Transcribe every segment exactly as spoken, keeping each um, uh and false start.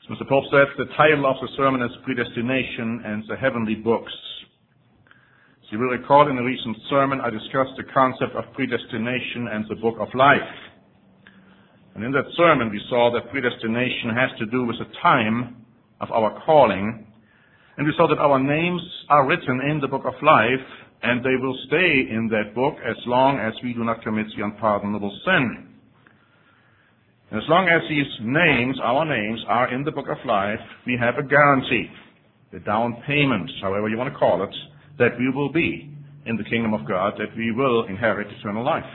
As Mister Pope said, the title of the sermon is Predestination and the Heavenly Books. As you will recall, in a recent sermon, I discussed the concept of predestination and the book of life. And in that sermon, we saw that predestination has to do with the time of our calling. And we saw that our names are written in the book of life, and they will stay in that book as long as we do not commit the unpardonable sin. And as long as these names, our names, are in the book of life, we have a guarantee, the down payment, however you want to call it, that we will be in the kingdom of God, that we will inherit eternal life.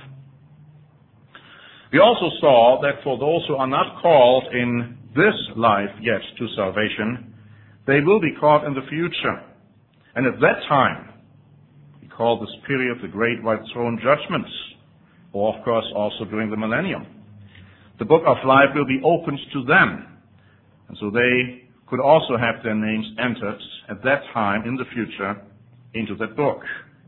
We also saw that for those who are not called in this life yet to salvation, they will be called in the future. And at that time, we call this period the Great White Throne Judgment, or of course also during the millennium. The book of life will be opened to them, and so they could also have their names entered at that time in the future into that book.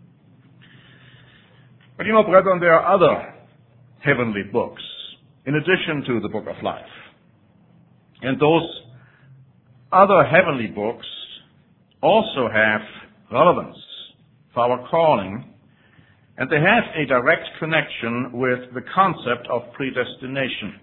But you know, brethren, there are other heavenly books in addition to the book of life. And those other heavenly books also have relevance for our calling, and they have a direct connection with the concept of predestination.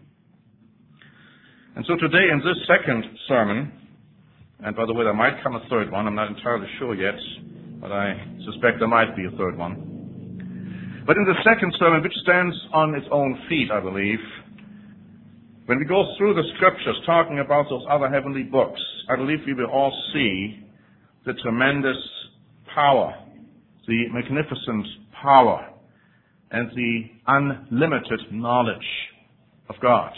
And so today in this second sermon, and by the way, there might come a third one, I'm not entirely sure yet, but I suspect there might be a third one. But in the second sermon, which stands on its own feet, I believe, when we go through the scriptures talking about those other heavenly books, I believe we will all see the tremendous power, the magnificent power, and the unlimited knowledge of God.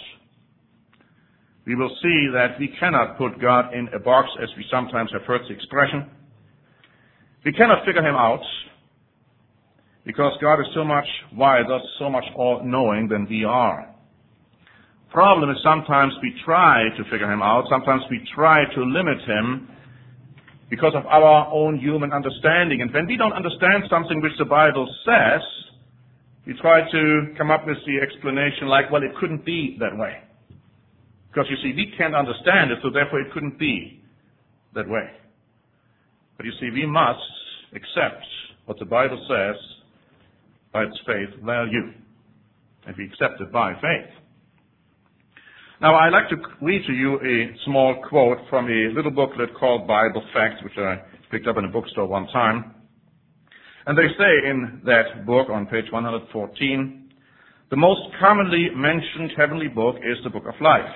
We will see that we cannot put God in a box, as we sometimes have heard the expression. We cannot figure him out, because God is so much wiser, so much all-knowing than we are. Problem is sometimes we try to figure him out, sometimes we try to limit him because of our own human understanding. And when we don't understand something which the Bible says, we try to come up with the explanation like, well, it couldn't be that way. Because you see, we can't understand it, so therefore it couldn't be that way. But you see, we must accept what the Bible says by its faith value. And we accept it by faith. Now, I'd like to read to you a small quote from a little booklet called Bible Facts, which I picked up in a bookstore one time. And they say in that book on page one hundred fourteen, the most commonly mentioned heavenly book is the book of life.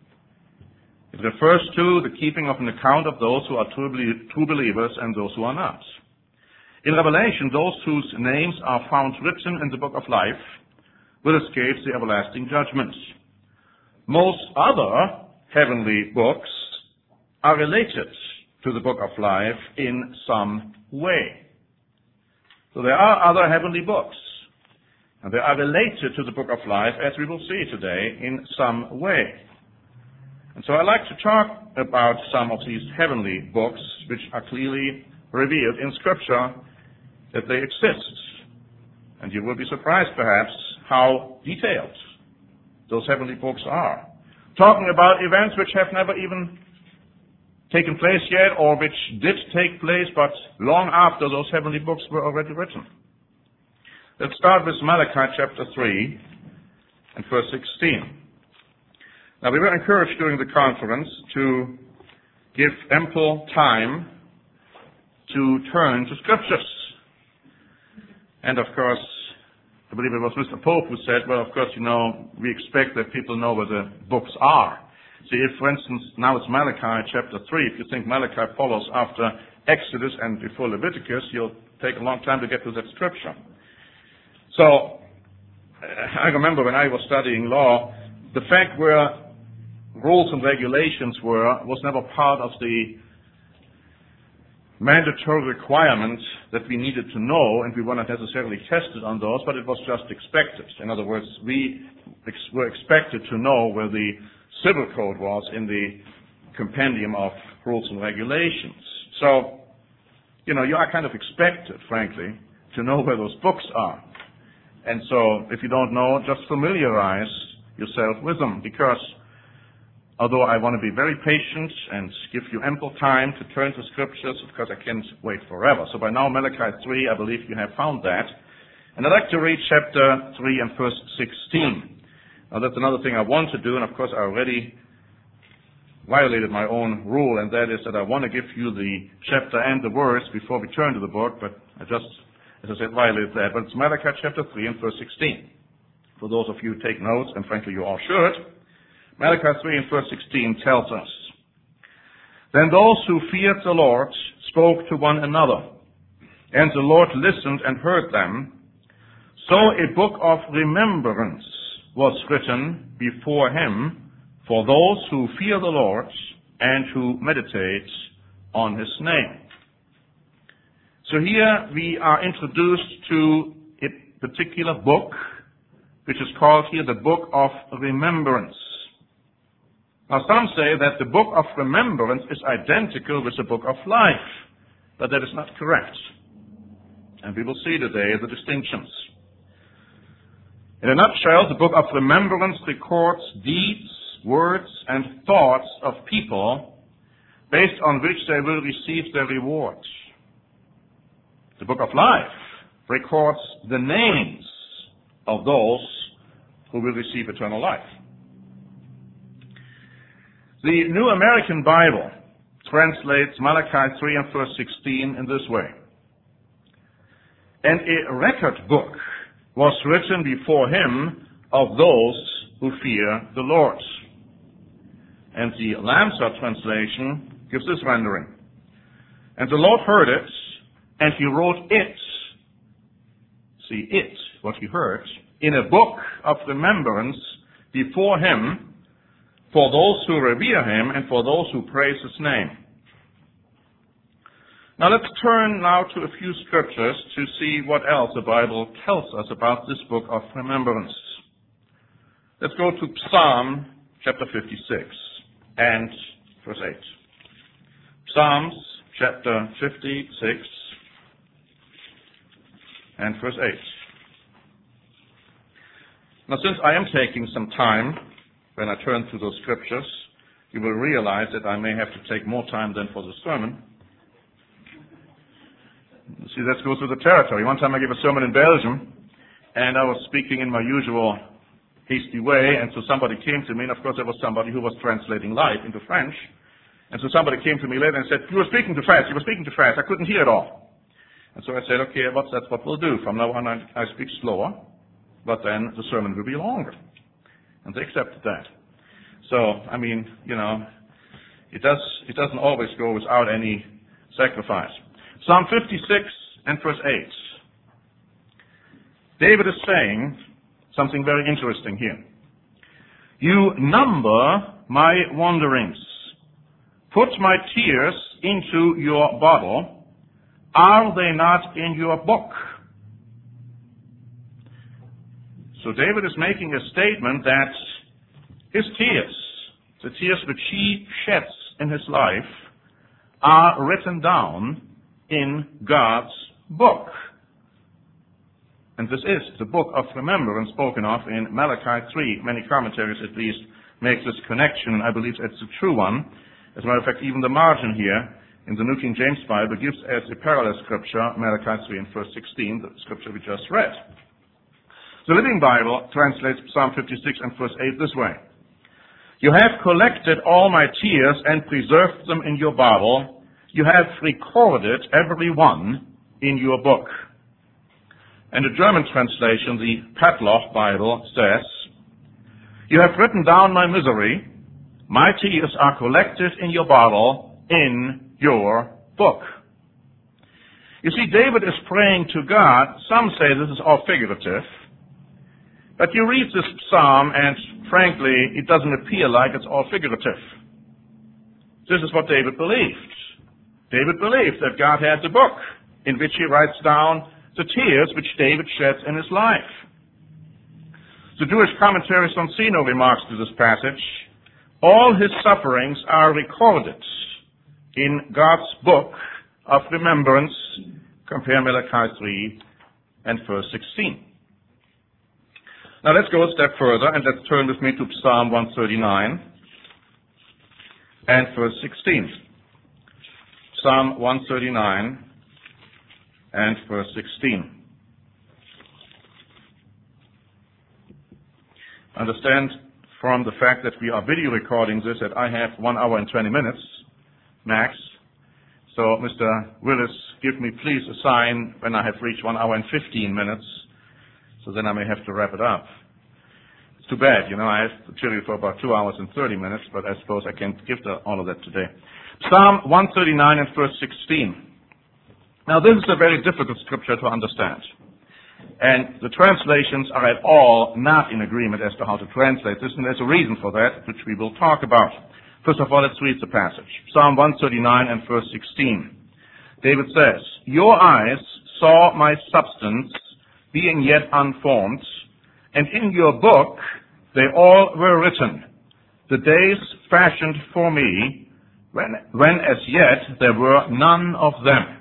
It refers to the keeping of an account of those who are true believers and those who are not. In Revelation, those whose names are found written in the book of life will escape the everlasting judgment. Most other heavenly books are related to the book of life in some way. So there are other heavenly books, and they are related to the book of life, as we will see today, in some way. And so I'd like to talk about some of these heavenly books, which are clearly revealed in Scripture that they exist. And you will be surprised, perhaps, how detailed those heavenly books are. Talking about events which have never even taken place yet, or which did take place, but long after those heavenly books were already written. Let's start with Malachi chapter three and verse sixteen. Now, we were encouraged during the conference to give ample time to turn to Scriptures. And of course, I believe it was Mister Pope who said, well, of course, you know, we expect that people know where the books are. See, if, for instance, now it's Malachi chapter three, if you think Malachi follows after Exodus and before Leviticus, you'll take a long time to get to that scripture. So, I remember when I was studying law, the fact where rules and regulations were was never part of the mandatory requirements that we needed to know, and we were not necessarily tested on those, but it was just expected. In other words, we ex- were expected to know where the civil code was in the compendium of rules and regulations. So, you know, you are kind of expected, frankly, to know where those books are. And so, if you don't know, just familiarize yourself with them, because although I want to be very patient and give you ample time to turn to scriptures because I can't wait forever. So by now, Malachi three, I believe you have found that. And I'd like to read chapter three and verse sixteen. Now that's another thing I want to do, and of course I already violated my own rule, and that is that I want to give you the chapter and the verse before we turn to the book, but I just, as I said, violated that. But it's Malachi chapter three and verse sixteen. For those of you who take notes, and frankly you all should, Malachi three and verse sixteen tells us, "Then those who feared the Lord spoke to one another, and the Lord listened and heard them. So a book of remembrance was written before him for those who fear the Lord and who meditate on his name." So here we are introduced to a particular book, which is called here the Book of Remembrance. Now some say that the Book of Remembrance is identical with the Book of Life, but that is not correct. And we will see today the distinctions. In a nutshell, the Book of Remembrance records deeds, words, and thoughts of people based on which they will receive their reward. The Book of Life records the names of those who will receive eternal life. The New American Bible translates Malachi three and verse sixteen in this way. "And a record book was written before him of those who fear the Lord." And the Lamsa translation gives this rendering. "And the Lord heard it, and he wrote it," see it, what he heard, "in a book of remembrance before him for those who revere him and for those who praise his name." Now let's turn now to a few scriptures to see what else the Bible tells us about this book of remembrance. Let's go to Psalm chapter fifty-six and verse eight. Psalms chapter fifty-six and verse eight. Now since I am taking some time when I turn to those scriptures, you will realize that I may have to take more time than for the sermon. See, let's go through the territory. One time I gave a sermon in Belgium, and I was speaking in my usual hasty way, and so somebody came to me, and of course there was somebody who was translating live into French, and so somebody came to me later and said, "You were speaking too fast, you were speaking too fast, I couldn't hear it all." And so I said, "Okay, well, that's what we'll do. From now on I, I speak slower, but then the sermon will be longer." And they accepted that. So, I mean, you know, it does, it doesn't always go without any sacrifice. Psalm fifty-six and verse eight. David is saying something very interesting here. "You number my wanderings. Put my tears into your bottle. Are they not in your book?" So David is making a statement that his tears, the tears which he sheds in his life, are written down in God's book. And this is the book of remembrance spoken of in Malachi three. Many commentaries at least make this connection, and I believe it's a true one. As a matter of fact, even the margin here in the New King James Bible gives as a parallel scripture Malachi three and verse sixteen, the scripture we just read. The Living Bible translates Psalm fifty-six and verse eight this way. "You have collected all my tears and preserved them in your bottle. You have recorded every one in your book." And the German translation, the Padlock Bible, says, "You have written down my misery. My tears are collected in your bottle, in your book." You see, David is praying to God. Some say this is all figurative. But you read this psalm, and frankly, it doesn't appear like it's all figurative. This is what David believed. David believed that God has a book in which he writes down the tears which David sheds in his life. The Jewish commentary Sonsino remarks to this passage, "All his sufferings are recorded in God's book of remembrance." Compare Malachi three and verse sixteen. Now let's go a step further, and let's turn with me to Psalm one thirty-nine. and verse sixteen. Psalm one thirty-nine and verse sixteen. Understand from the fact that we are video recording this that I have one hour and twenty minutes max. So, Mister Willis, give me please a sign when I have reached one hour and fifteen minutes, so then I may have to wrap it up. It's too bad, you know, I have to chill you for about two hours and thirty minutes, but I suppose I can't give the, all of that today. Psalm one thirty-nine and verse sixteen. Now, this is a very difficult scripture to understand. And the translations are at all not in agreement as to how to translate this, and there's a reason for that, which we will talk about. First of all, let's read the passage. Psalm one thirty-nine and verse sixteen. David says, "Your eyes saw my substance, being yet unformed, and in your book they all were written, the days fashioned for me, when, when as yet there were none of them."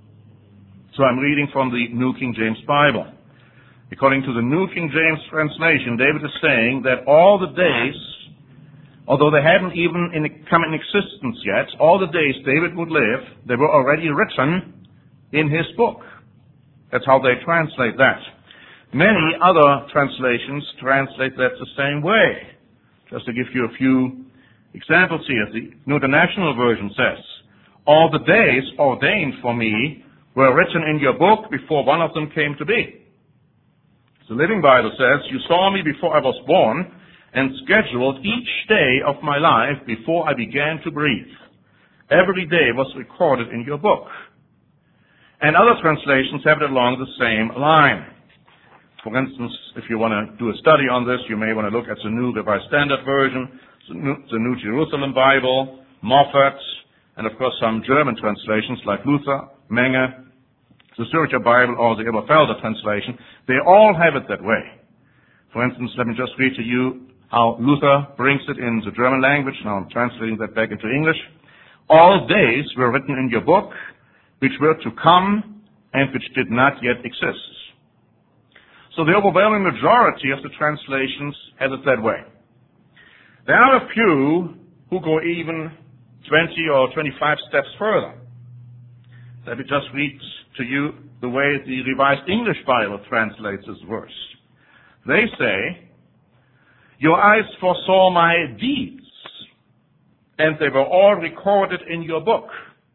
So I'm reading from the New King James Bible. According to the New King James translation, David is saying that all the days, although they hadn't even in, come in existence yet, all the days David would live, they were already written in his book. That's how they translate that. Many other translations translate that the same way. Just to give you a few examples here, the New International Version says, "All the days ordained for me were written in your book before one of them came to be." The Living Bible says, "You saw me before I was born and scheduled each day of my life before I began to breathe. Every day was recorded in your book." And other translations have it along the same line. For instance, if you want to do a study on this, you may want to look at the New Revised Standard Version, the New, the New Jerusalem Bible, Moffat, and of course some German translations like Luther, Menge, the Zürcher Bible, or the Elberfelder translation. They all have it that way. For instance, let me just read to you how Luther brings it in the German language. Now I'm translating that back into English. "All days were written in your book, which were to come and which did not yet exist." So the overwhelming majority of the translations has it that way. There are a few who go even twenty or twenty-five steps further. Let me just read to you the way the Revised English Bible translates this verse. They say, "Your eyes foresaw my deeds, and they were all recorded in your book.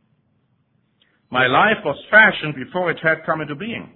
My life was fashioned before it had come into being."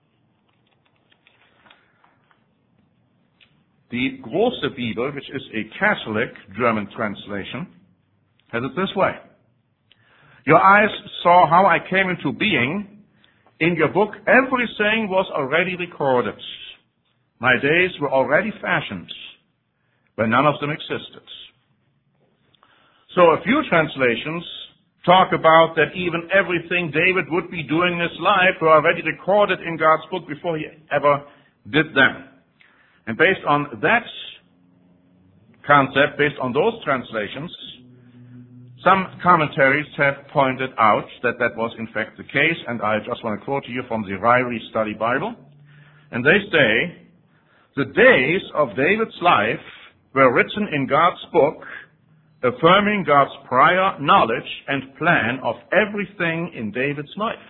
The Große Bibel, which is a Catholic German translation, has it this way. "Your eyes saw how I came into being. In your book, everything was already recorded. My days were already fashioned, when none of them existed." So a few translations talk about that even everything David would be doing in his life were already recorded in God's book before he ever did them. And based on that concept, based on those translations, some commentaries have pointed out that that was in fact the case, and I just want to quote to you from the Ryrie Study Bible. And they say, "The days of David's life were written in God's book, affirming God's prior knowledge and plan of everything in David's life."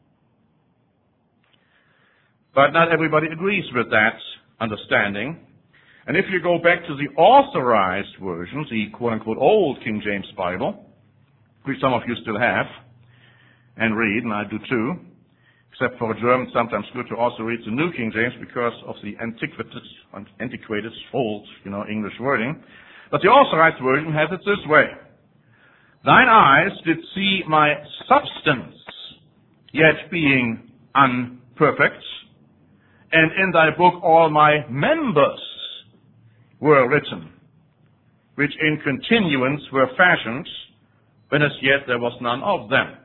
But not everybody agrees with that understanding. And if you go back to the authorized versions, the quote-unquote Old King James Bible, which some of you still have and read, and I do too, except for a German, sometimes good to also read the New King James because of the antiquated, antiquated old, you know, English wording. But the authorized version has it this way. "Thine eyes did see my substance, yet being unperfect, and in thy book all my members were written, which in continuance were fashioned, when as yet there was none of them."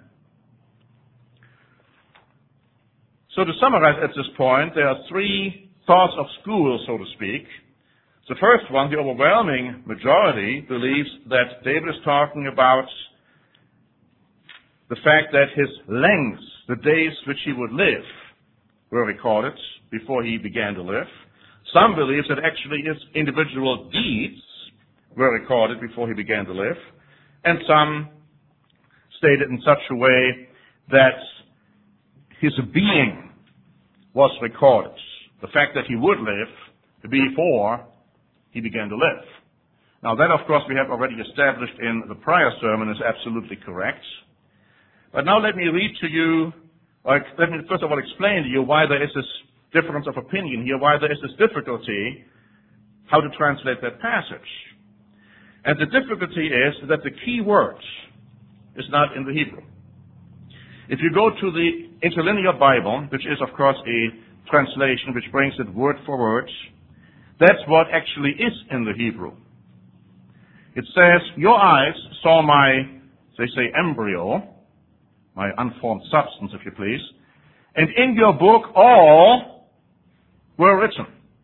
So to summarize at this point, there are three thoughts of school, so to speak. The first one, the overwhelming majority, believes that David is talking about the fact that his lengths, the days which he would live, were recorded before he began to live. Some believe that actually his individual deeds were recorded before he began to live. and some state it in such a way that his being was recorded. The fact that he would live before he began to live. Now that, of course, we have already established in the prior sermon is absolutely correct. But now let me read to you, or let me first of all explain to you why there is this difference of opinion here, why there is this difficulty how to translate that passage. And the difficulty is that the key word is not in the Hebrew. If you go to the Interlinear Bible, which is, of course, a translation which brings it word for word, that's what actually is in the Hebrew. It says, your eyes saw my, they say, embryo, my unformed substance, if you please, and in your book all were written.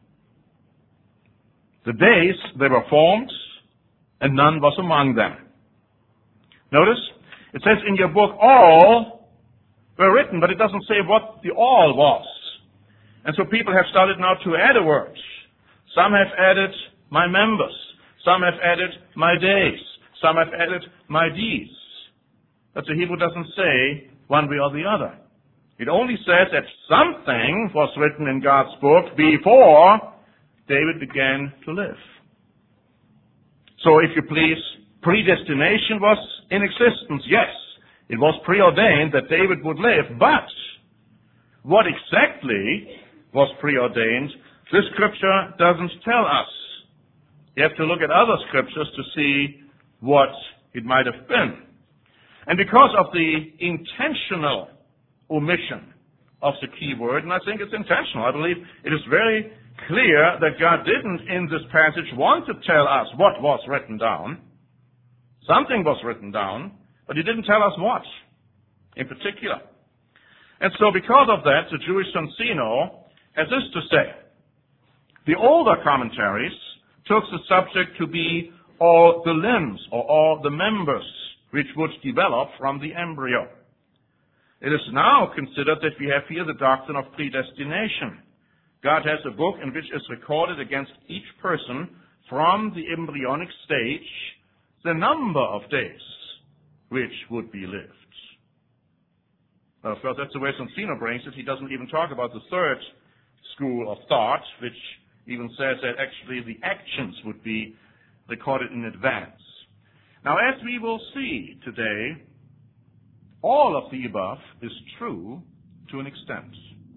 The days they were formed, and none was among them. Notice, it says in your book all were written, but it doesn't say what the all was. And so people have started now to add a word. Some have added my members. Some have added my days. Some have added my deeds. But the Hebrew doesn't say one way or the other. It only says that something was written in God's book before David began to live. So if you please, predestination was in existence, yes. It was preordained that David would live, but what exactly was preordained, this scripture doesn't tell us. You have to look at other scriptures to see what it might have been. And because of the intentional omission of the key word, and I think it's intentional, I believe it is very clear that God didn't in this passage want to tell us what was written down. Something was written down, but he didn't tell us what in particular. And so because of that, the Jewish Sonsino has this to say. The older commentaries took the subject to be all the limbs or all the members which would develop from the embryo. It is now considered that we have here the doctrine of predestination. God has a book in which is recorded against each person from the embryonic stage the number of days which would be lived. Now, of course, that's the way Sonsino brings it. He doesn't even talk about the third school of thought, which even says that actually the actions would be recorded in advance. Now, as we will see today, all of the above is true to an extent.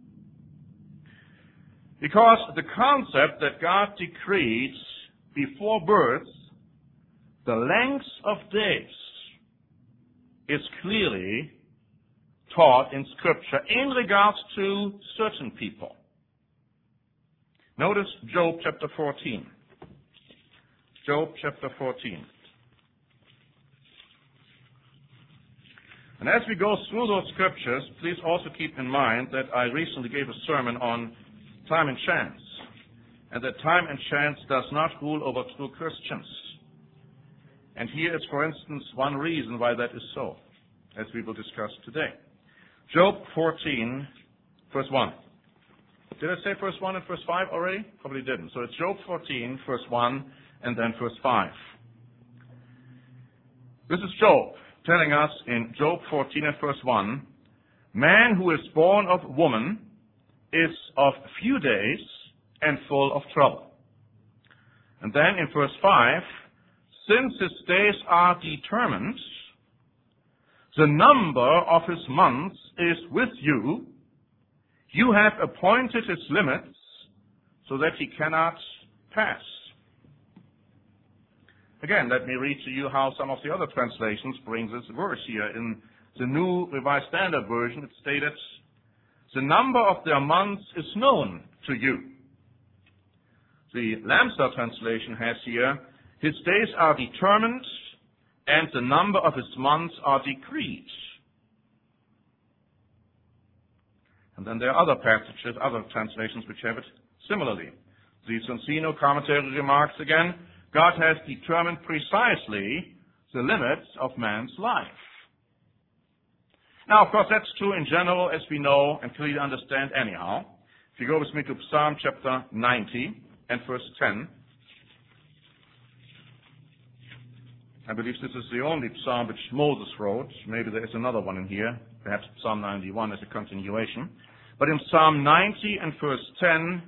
Because the concept that God decreed before birth the length of days is clearly taught in Scripture in regards to certain people. Notice Job chapter fourteen. Job chapter fourteen. And as we go through those scriptures, please also keep in mind that I recently gave a sermon on time and chance, and that time and chance does not rule over true Christians. And here is, for instance, one reason why that is so, as we will discuss today. Job fourteen, verse one. Did I say verse one and verse five already? Probably didn't. So it's Job fourteen, verse one, and then verse five. This is Job telling us in Job fourteen and verse one, man who is born of woman is of few days and full of trouble. And then in verse five, since his days are determined, the number of his months is with you. You have appointed his limits so that he cannot pass. Again, let me read to you how some of the other translations bring this verse here. In the New Revised Standard Version, it stated, the number of their months is known to you. The Lamsa translation has here, his days are determined and the number of his months are decreed. And then there are other passages, other translations which have it similarly. The Sonsino commentary remarks again, God has determined precisely the limits of man's life. Now, of course, that's true in general, as we know and clearly understand anyhow. If you go with me to Psalm chapter ninety and verse ten. I believe this is the only psalm which Moses wrote. Maybe there is another one in here, perhaps Psalm ninety-one as a continuation. But in Psalm ninety and verse ten,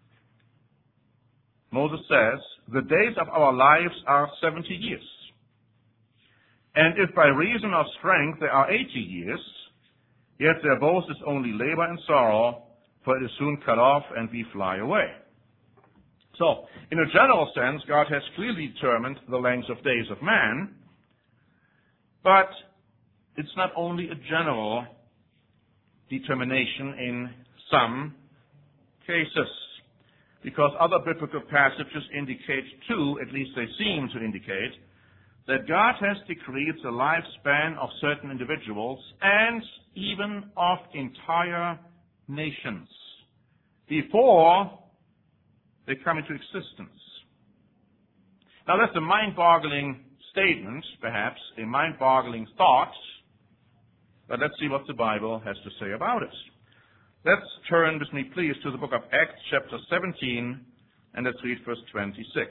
Moses says, "The days of our lives are seventy years. And if by reason of strength there are eighty years, yet their boast is only labor and sorrow, for it is soon cut off and we fly away." So, in a general sense, God has clearly determined the length of days of man, but it's not only a general determination in some cases, because other biblical passages indicate too, at least they seem to indicate, that God has decreed the lifespan of certain individuals and even of entire nations before they come into existence. Now that's a mind-boggling statement, perhaps, a mind-boggling thought, but let's see what the Bible has to say about it. Let's turn with me, please, to the book of Acts, chapter seventeen, and let's read verse twenty-six.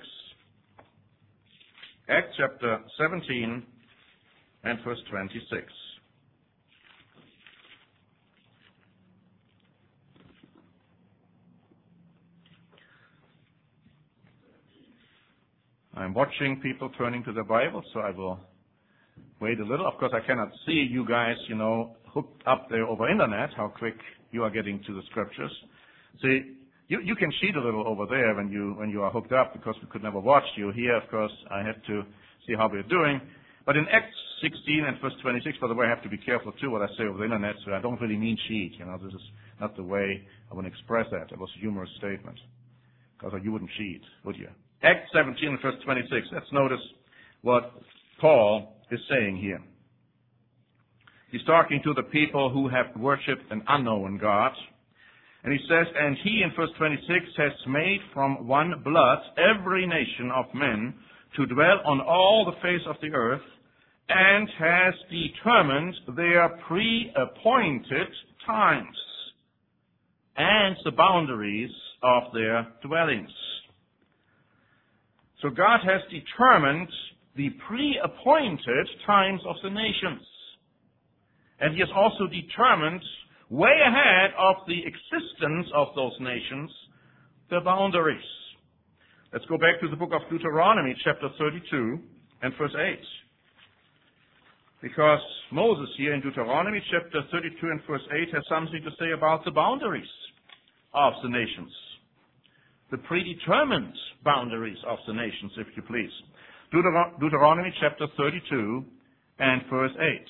Acts chapter seventeen and verse twenty-six. I'm watching people turning to the Bible, so I will wait a little. Of course, I cannot see you guys, you know, hooked up there over internet, how quick you are getting to the scriptures. See, you, you can cheat a little over there when you when you are hooked up, because we could never watch you. Here, of course, I have to see how we're doing. But in Acts sixteen and verse twenty-six, by the way, I have to be careful too what I say over the internet, so I don't really mean cheat. You know, this is not the way I would express that. It was a humorous statement, because you wouldn't cheat, would you? Acts seventeen and verse twenty-six. Let's notice what Paul is saying here. He's talking to the people who have worshipped an unknown God. And he says, "And he," in verse twenty-six, "has made from one blood every nation of men to dwell on all the face of the earth, and has determined their pre-appointed times and the boundaries of their dwellings." So God has determined the pre-appointed times of the nations. And he has also determined, way ahead of the existence of those nations, the boundaries. Let's go back to the book of Deuteronomy, chapter thirty-two, and verse eight. Because Moses here in Deuteronomy, chapter thirty-two and verse eight, has something to say about the boundaries of the nations. The predetermined boundaries of the nations, if you please. Deuteron- Deuteronomy chapter thirty-two and verse eight.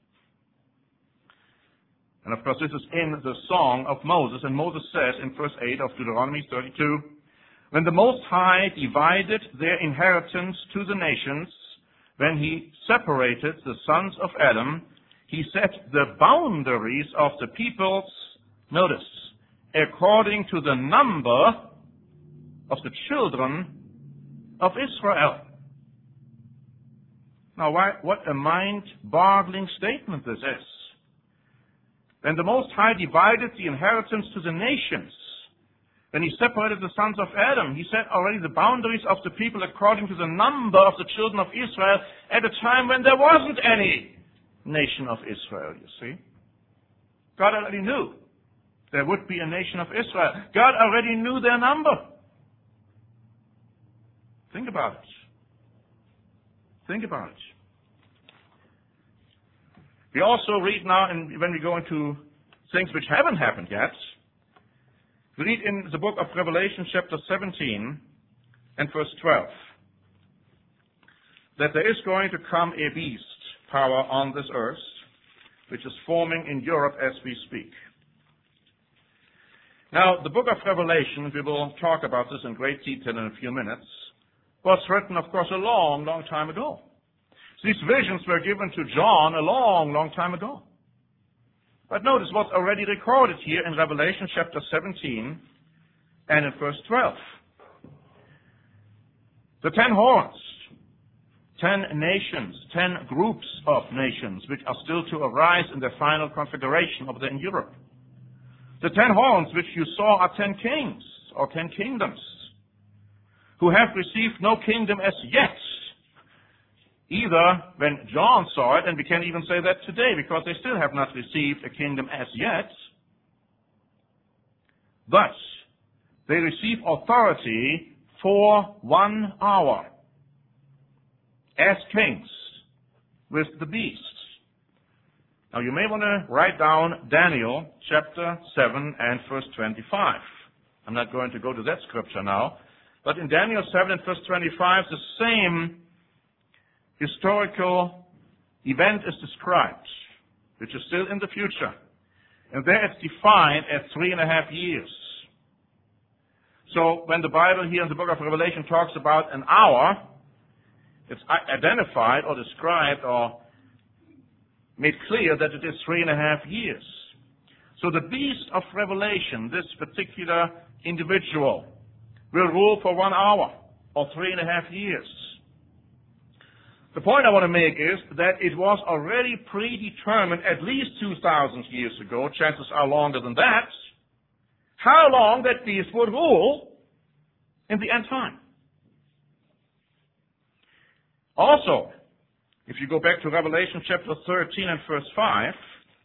And of course, this is in the song of Moses. And Moses says in verse eight of Deuteronomy thirty-two, "When the Most High divided their inheritance to the nations, when he separated the sons of Adam, he set the boundaries of the peoples," notice, "according to the number of the children of Israel." Now, why, what a mind-boggling statement this is. When the Most High divided the inheritance to the nations, when he separated the sons of Adam, he set already the boundaries of the people according to the number of the children of Israel at a time when there wasn't any nation of Israel, you see. God already knew there would be a nation of Israel. God already knew their number. Think about it. Think about it. We also read now, and when we go into things which haven't happened yet, we read in the book of Revelation, chapter seventeen and verse twelve, that there is going to come a beast power on this earth, which is forming in Europe as we speak. Now, the book of Revelation, we will talk about this in great detail in a few minutes, was written, of course, a long, long time ago. These visions were given to John a long, long time ago. But notice what's already recorded here in Revelation chapter seventeen and in verse twelve. The ten horns, ten nations, ten groups of nations, which are still to arise in the final configuration of them in Europe. The ten horns which you saw are ten kings, or ten kingdoms, who have received no kingdom as yet, either when John saw it, and we can even say that today because they still have not received a kingdom as yet, but they receive authority for one hour as kings with the beast. Now you may want to write down Daniel chapter seven and verse twenty-five. I'm not going to go to that scripture now, but in Daniel seven and verse twenty-five, the same historical event is described, which is still in the future. And there it's defined as three and a half years. So when the Bible here in the book of Revelation talks about an hour, it's identified or described or made clear that it is three and a half years. So the beast of Revelation, this particular individual, will rule for one hour or three and a half years. The point I want to make is that it was already predetermined at least two thousand years ago, chances are longer than that, how long that beast would rule in the end time. Also, if you go back to Revelation chapter thirteen and verse five,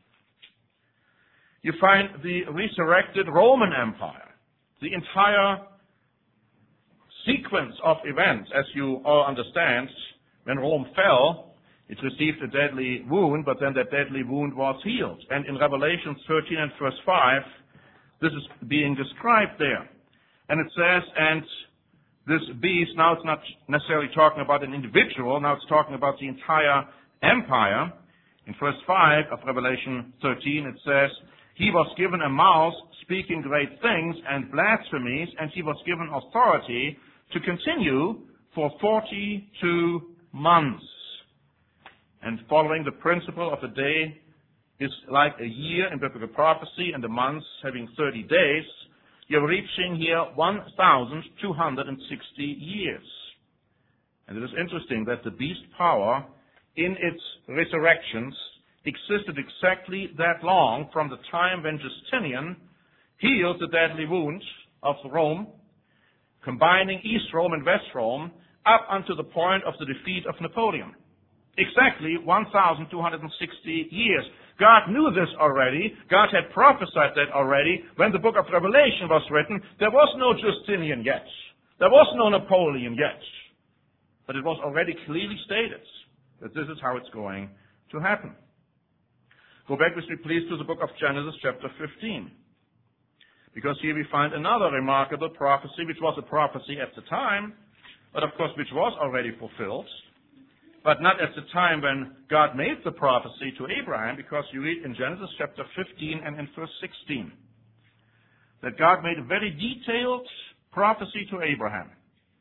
you find the resurrected Roman Empire. The entire sequence of events, as you all understand, when Rome fell, it received a deadly wound, but then that deadly wound was healed. And in Revelation thirteen and verse five, this is being described there. And it says, and this beast, now it's not necessarily talking about an individual, now it's talking about the entire empire. In verse five of Revelation thirteen, it says, he was given a mouth speaking great things and blasphemies, and he was given authority to continue for forty-two months. And following the principle of a day is like a year in biblical prophecy, and the months having thirty days, you're reaching here one thousand two hundred sixty years. And it is interesting that the beast power in its resurrections existed exactly that long from the time when Justinian healed the deadly wound of Rome, combining East Rome and West Rome, up until the point of the defeat of Napoleon. Exactly one thousand two hundred sixty years. God knew this already. God had prophesied that already. When the book of Revelation was written, there was no Justinian yet. There was no Napoleon yet. But it was already clearly stated that this is how it's going to happen. Go back with me, please, to the book of Genesis, chapter fifteen. Because here we find another remarkable prophecy, which was a prophecy at the time, but of course which was already fulfilled, but not at the time when God made the prophecy to Abraham, because you read in Genesis chapter fifteen and in verse sixteen that God made a very detailed prophecy to Abraham.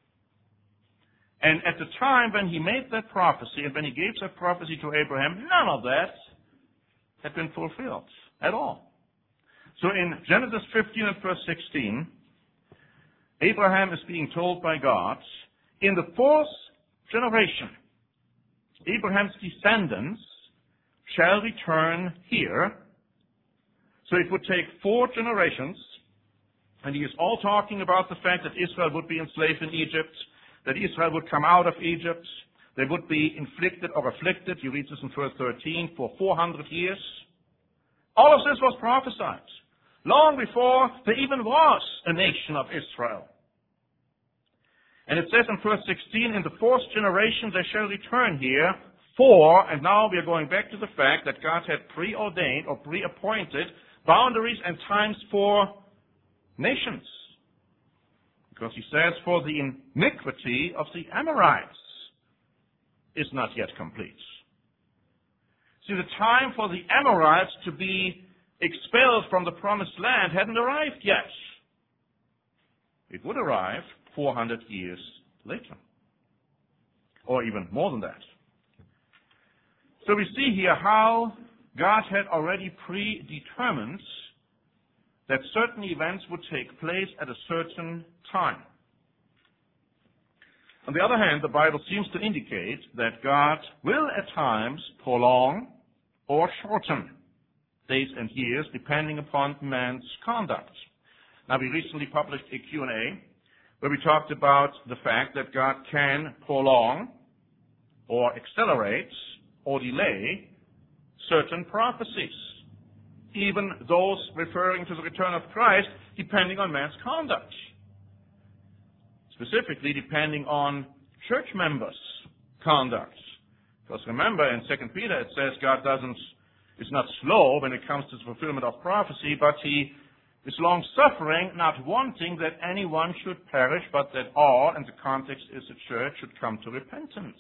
And at the time when he made that prophecy and when he gave that prophecy to Abraham, none of that had been fulfilled at all. So in Genesis fifteen and verse sixteen, Abraham is being told by God, in the fourth generation, Abraham's descendants shall return here. So it would take four generations, and he is all talking about the fact that Israel would be enslaved in Egypt, that Israel would come out of Egypt, they would be inflicted or afflicted, you read this in verse thirteen, for four hundred years. All of this was prophesied long before there even was a nation of Israel. And it says in verse sixteen, in the fourth generation they shall return here for, and now we are going back to the fact that God had preordained or pre-appointed boundaries and times for nations. Because he says, for the iniquity of the Amorites is not yet complete. See, the time for the Amorites to be expelled from the promised land hadn't arrived yet. It would arrive four hundred years later, or even more than that. So we see here how God had already predetermined that certain events would take place at a certain time. On the other hand, the Bible seems to indicate that God will at times prolong or shorten days and years depending upon man's conduct. Now, we recently published a Q and A where we talked about the fact that God can prolong or accelerate or delay certain prophecies, even those referring to the return of Christ, depending on man's conduct. Specifically, depending on church members' conduct. Because remember, in Second Peter it says God doesn't is not slow when it comes to the fulfillment of prophecy, but he is long-suffering, not wanting that anyone should perish, but that all, and the context is the church, should come to repentance.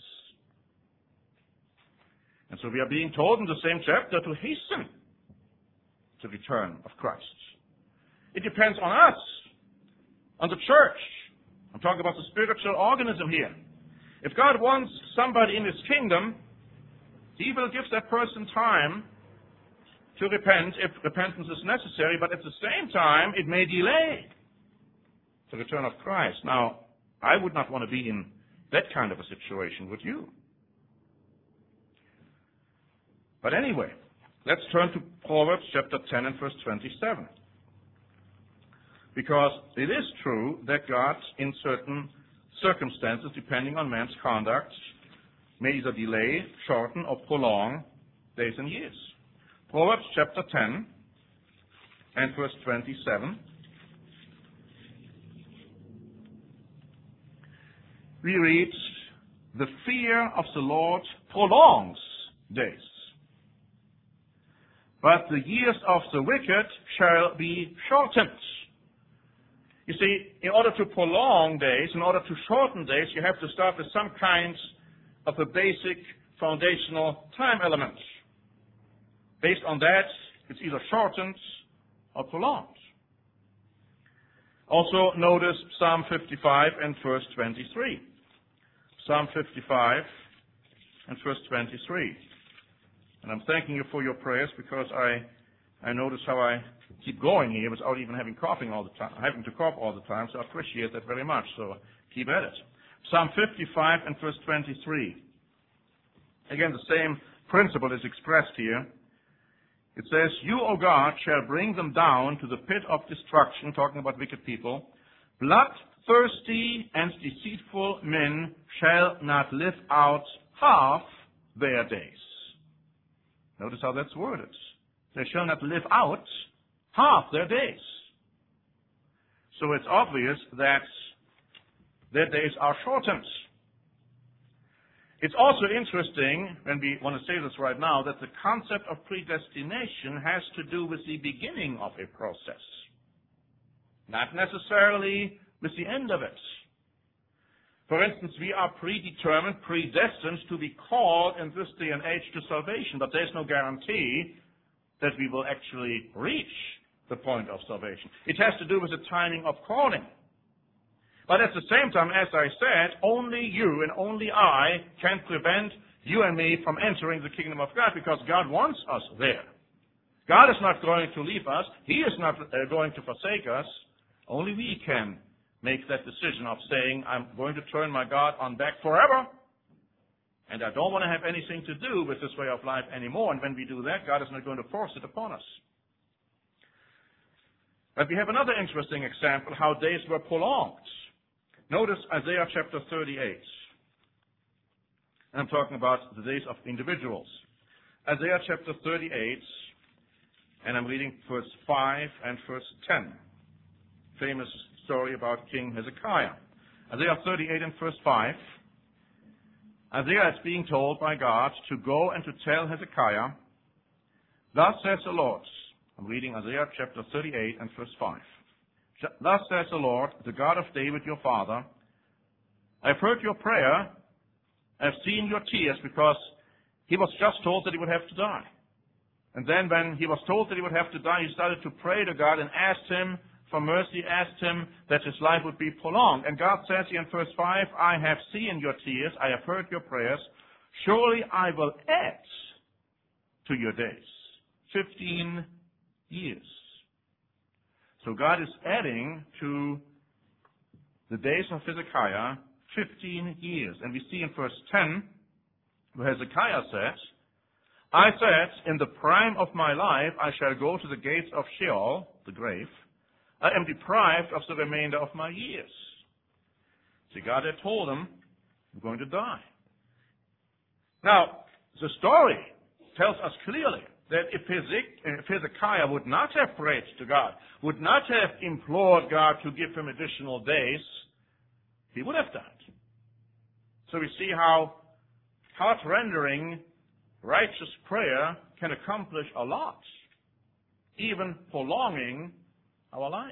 And so we are being told in the same chapter to hasten the return of Christ. It depends on us, on the church. I'm talking about the spiritual organism here. If God wants somebody in his kingdom, he will give that person time to repent if repentance is necessary, but at the same time, it may delay the return of Christ. Now, I would not want to be in that kind of a situation, would you? But anyway, let's turn to Proverbs chapter ten and verse twenty-seven. Because it is true that God, in certain circumstances, depending on man's conduct, may either delay, shorten, or prolong days and years. Proverbs chapter ten and verse twenty-seven. We read, "The fear of the Lord prolongs days, but the years of the wicked shall be shortened." You see, in order to prolong days, in order to shorten days, you have to start with some kind of a basic foundational time element. Based on that, it's either shortened or prolonged. Also, notice Psalm fifty-five and verse twenty-three. Psalm fifty-five and verse twenty-three. And I'm thanking you for your prayers because I, I notice how I keep going here without even having coughing all the time, having to cough all the time, so I appreciate that very much. So keep at it. Psalm fifty-five and verse twenty-three. Again, the same principle is expressed here. It says, "You, O God, shall bring them down to the pit of destruction," talking about wicked people. "Bloodthirsty and deceitful men shall not live out half their days." Notice how that's worded. They shall not live out half their days. So it's obvious that their days are shortened. It's also interesting, when we want to say this right now, that the concept of predestination has to do with the beginning of a process, not necessarily with the end of it. For instance, we are predetermined, predestined to be called in this day and age to salvation, but there's no guarantee that we will actually reach the point of salvation. It has to do with the timing of calling. But at the same time, as I said, only you and only I can prevent you and me from entering the kingdom of God, because God wants us there. God is not going to leave us. He is not uh, going to forsake us. Only we can make that decision of saying, I'm going to turn my God on back forever, and I don't want to have anything to do with this way of life anymore. And when we do that, God is not going to force it upon us. But we have another interesting example, how days were prolonged. Notice Isaiah chapter thirty-eight. And I'm talking about the days of individuals. Isaiah chapter thirty-eight, and I'm reading verse five and verse ten. Famous story about King Hezekiah. Isaiah thirty-eight and verse five. Isaiah is being told by God to go and to tell Hezekiah, "Thus says the Lord." I'm reading Isaiah chapter thirty-eight and verse five. "Thus says the Lord, the God of David your father, I've heard your prayer, I've seen your tears," because he was just told that he would have to die. And then when he was told that he would have to die, he started to pray to God and asked him for mercy, asked him that his life would be prolonged. And God says here in verse five, "I have seen your tears, I have heard your prayers, surely I will add to your days fifteen years. So God is adding to the days of Hezekiah fifteen years. And we see in verse ten, where Hezekiah said, "I said, in the prime of my life I shall go to the gates of Sheol," the grave. "I am deprived of the remainder of my years." See, God had told him, "You're going to die." Now, the story tells us clearly that if Hezekiah would not have prayed to God, would not have implored God to give him additional days, he would have died. So we see how heart-rendering, righteous prayer can accomplish a lot, even prolonging our life.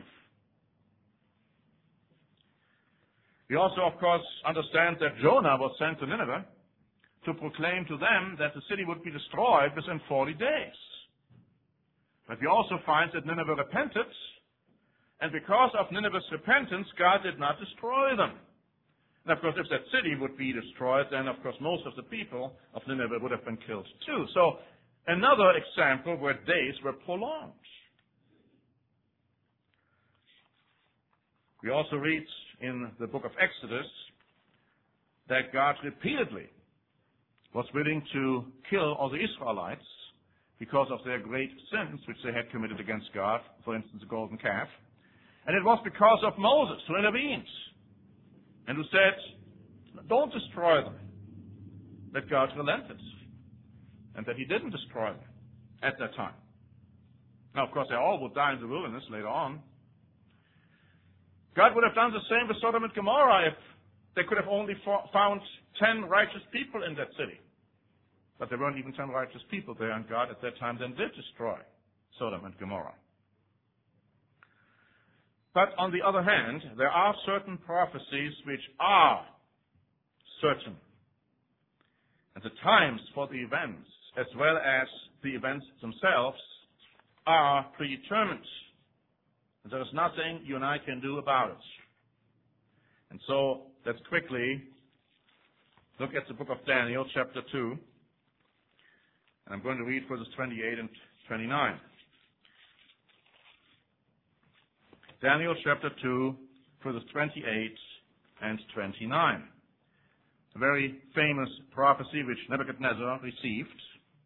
We also, of course, understand that Jonah was sent to Nineveh to proclaim to them that the city would be destroyed within forty days. But we also find that Nineveh repented, and because of Nineveh's repentance, God did not destroy them. And of course, if that city would be destroyed, then of course most of the people of Nineveh would have been killed too. So another example where days were prolonged. We also read in the book of Exodus that God repeatedly was willing to kill all the Israelites because of their great sins which they had committed against God, for instance, the golden calf. And it was because of Moses who intervened and who said, don't destroy them, that God relented and that he didn't destroy them at that time. Now, of course, they all would die in the wilderness later on. God would have done the same with Sodom and Gomorrah if they could have only found ten righteous people in that city. But there weren't even ten righteous people there, and God at that time then did destroy Sodom and Gomorrah. But on the other hand, there are certain prophecies which are certain. And the times for the events, as well as the events themselves, are predetermined. And there is nothing you and I can do about it. And so, let's quickly look at the book of Daniel, chapter two. And I'm going to read verses twenty-eight and twenty-nine. Daniel chapter two, verses twenty-eight and twenty-nine. A very famous prophecy which Nebuchadnezzar received.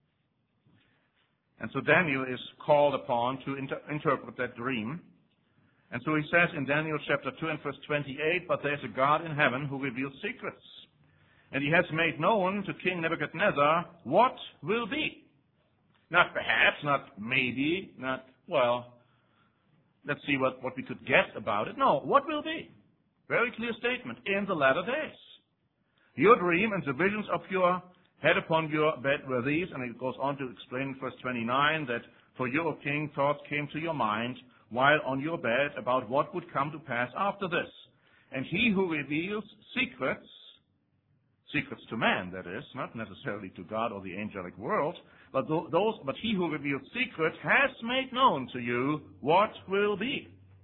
And so Daniel is called upon to inter- interpret that dream. And so he says in Daniel chapter two and verse twenty-eight, but there is a God in heaven who reveals secrets. And he has made known to King Nebuchadnezzar what will be. Not perhaps, not maybe, not, well, let's see what, what we could guess about it. No, what will be? Very clear statement. In the latter days. Your dream and the visions of your head upon your bed were these, and it goes on to explain in verse twenty-nine that for you, O king, thoughts came to your mind while on your bed about what would come to pass after this. And he who reveals secrets, secrets to man, that is, not necessarily to God or the angelic world, but those, but he who reveals secrets has made known to you what will be.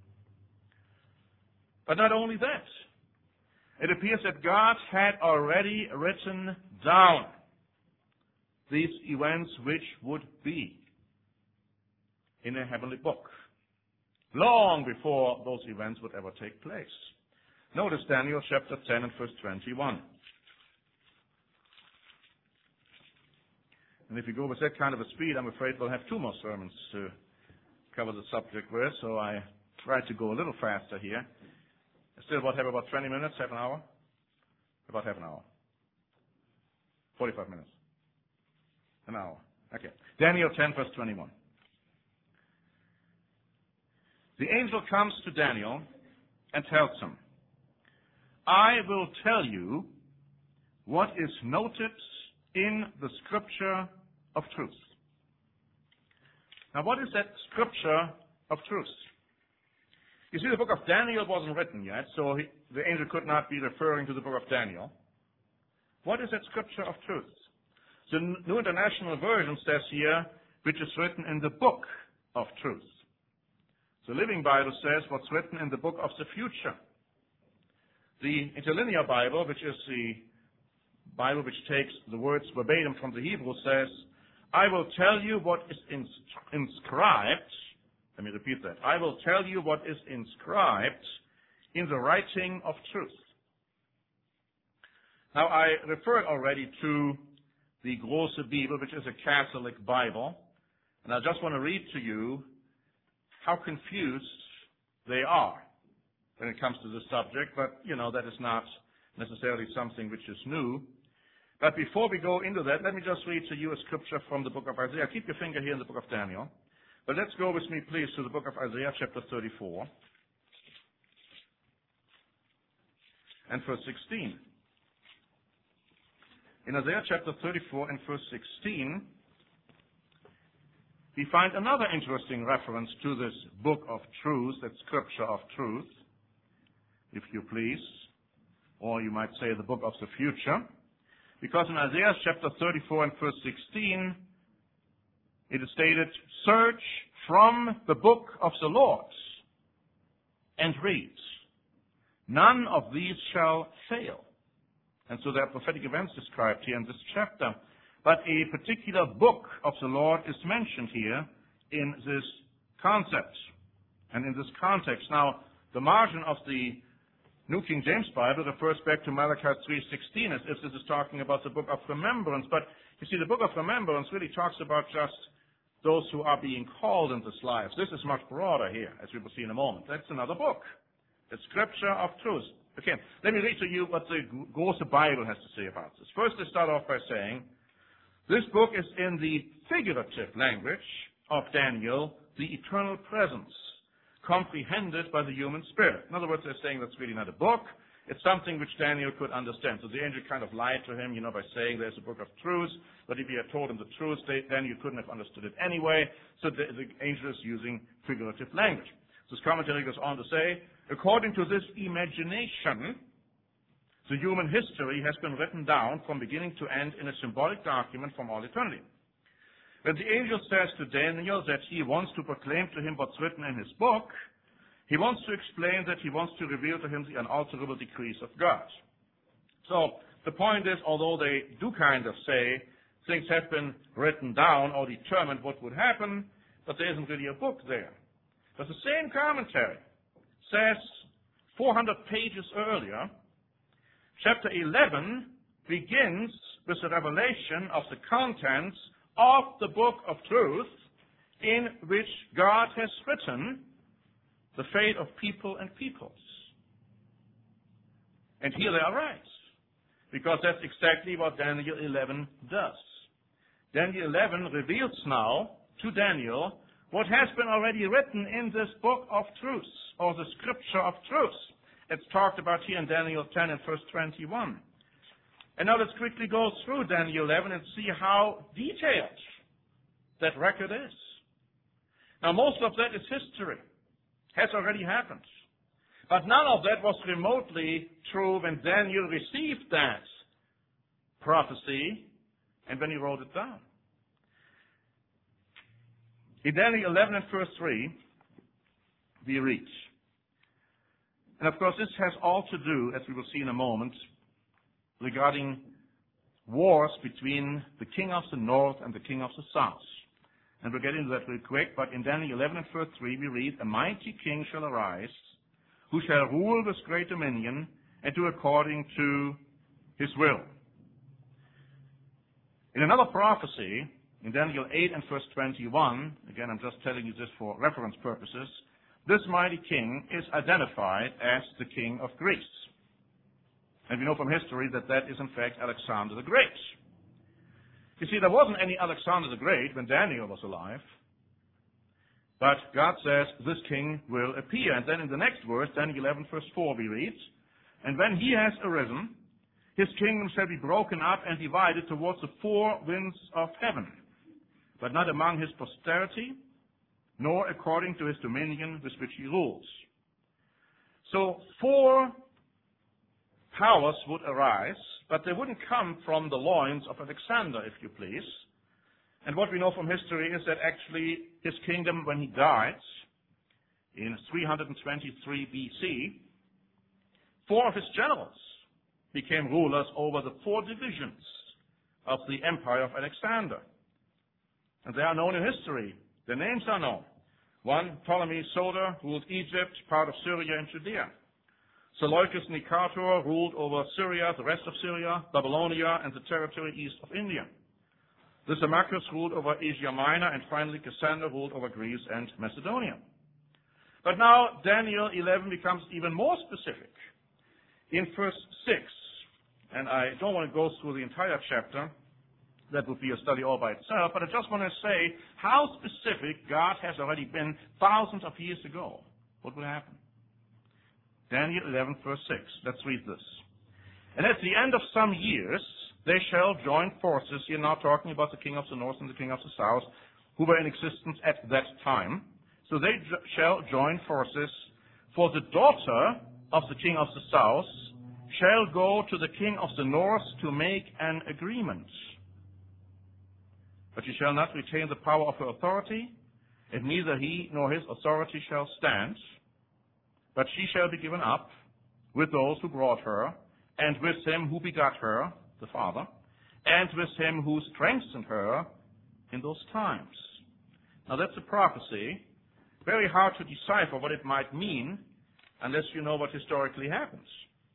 But not only that, it appears that God had already written down these events which would be in a heavenly book, long before those events would ever take place. Notice Daniel chapter ten and verse twenty-one. And if you go with that kind of a speed, I'm afraid we'll have two more sermons to cover the subject with, so I tried to go a little faster here. I still about have about twenty minutes, half an hour? About half an hour. forty-five minutes. An hour. Okay. Daniel ten, verse twenty-one. The angel comes to Daniel and tells him, I will tell you what is noted in the scripture of truth. Now, what is that scripture of truth? You see, the book of Daniel wasn't written yet, so he, the angel could not be referring to the book of Daniel. What is that scripture of truth? The New International Version says here, which is written in the book of truth. The Living Bible says what's written in the book of the future. The Interlinear Bible, which is the Bible which takes the words verbatim from the Hebrew, says, I will tell you what is ins- inscribed, let me repeat that, I will tell you what is inscribed in the writing of truth. Now, I referred already to the Große Bibel, which is a Catholic Bible, and I just want to read to you how confused they are when it comes to this subject, but, you know, that is not necessarily something which is new. But before we go into that, let me just read to you a scripture from the book of Isaiah. Keep your finger here in the book of Daniel. But let's go with me, please, to the book of Isaiah, chapter thirty-four, and verse sixteen. In Isaiah chapter thirty-four and verse sixteen, we find another interesting reference to this book of truth, that scripture of truth, if you please, or you might say the book of the future. Because in Isaiah chapter thirty-four and verse sixteen, it is stated, "Search from the book of the Lord and read. None of these shall fail." And so there are prophetic events described here in this chapter. But a particular book of the Lord is mentioned here in this concept and in this context. Now, the margin of the New King James Bible refers back to Malachi three sixteen, as if this is talking about the book of remembrance. But you see, the book of remembrance really talks about just those who are being called into this life. This is much broader here, as we will see in a moment. That's another book. The scripture of truth. Okay, let me read to you what the Große Bible has to say about this. First, they start off by saying, this book is in the figurative language of Daniel, the eternal presence, comprehended by the human spirit. In other words, they're saying that's really not a book. It's something which Daniel could understand. So the angel kind of lied to him, you know, by saying there's a book of truth. But if he had told him the truth, then you couldn't have understood it anyway. So the, the angel is using figurative language. This commentary goes on to say, according to this imagination, the human history has been written down from beginning to end in a symbolic document from all eternity. When the angel says to Daniel that he wants to proclaim to him what's written in his book, he wants to explain that he wants to reveal to him the unalterable decrees of God. So the point is, although they do kind of say things have been written down or determined what would happen, but there isn't really a book there. But the same commentary says four hundred pages earlier, chapter eleven begins with the revelation of the contents of the book of truth in which God has written the fate of people and peoples. And here they are right, because that's exactly what Daniel eleven does. Daniel eleven reveals now to Daniel what has been already written in this book of truth, or the scripture of truth. It's talked about here in Daniel ten and verse twenty-one. And now let's quickly go through Daniel eleven and see how detailed that record is. Now most of that is history. Has already happened. But none of that was remotely true when Daniel received that prophecy and when he wrote it down. In Daniel eleven and verse three, we read. And of course this has all to do, as we will see in a moment, regarding wars between the king of the north and the king of the south. And we'll get into that real quick, but in Daniel eleven and verse three we read, "A mighty king shall arise, who shall rule with great dominion, and do according to his will." In another prophecy, in Daniel eight and verse twenty-one, again I'm just telling you this for reference purposes, this mighty king is identified as the king of Greece. And we know from history that that is in fact Alexander the Great. You see, there wasn't any Alexander the Great when Daniel was alive. But God says this king will appear. And then in the next verse, Daniel eleven verse four, we read, "And when he has arisen, his kingdom shall be broken up and divided towards the four winds of heaven, but not among his posterity, nor according to his dominion with which he rules." So four powers would arise, but they wouldn't come from the loins of Alexander, if you please. And what we know from history is that actually his kingdom, when he died in three hundred twenty-three B C, four of his generals became rulers over the four divisions of the empire of Alexander. And they are known in history. Their names are known. One, Ptolemy Soter, ruled Egypt, part of Syria and Judea. Seleucus Nicator ruled over Syria, the rest of Syria, Babylonia, and the territory east of India. Lysimachus ruled over Asia Minor, and finally Cassander ruled over Greece and Macedonia. But now Daniel eleven becomes even more specific. In verse six, And I don't want to go through the entire chapter. That would be a study all by itself. But I just want to say how specific God has already been thousands of years ago. What will happen? Daniel eleven, verse six. Let's read this. And at the end of some years, they shall join forces. You're now talking about the king of the north and the king of the south, who were in existence at that time. So they j- shall join forces, for the daughter of the king of the south shall go to the king of the north to make an agreement. But she shall not retain the power of her authority, and neither he nor his authority shall stand. But she shall be given up with those who brought her, and with him who begot her, the father, and with him who strengthened her in those times. Now that's a prophecy. Very hard to decipher what it might mean unless you know what historically happens.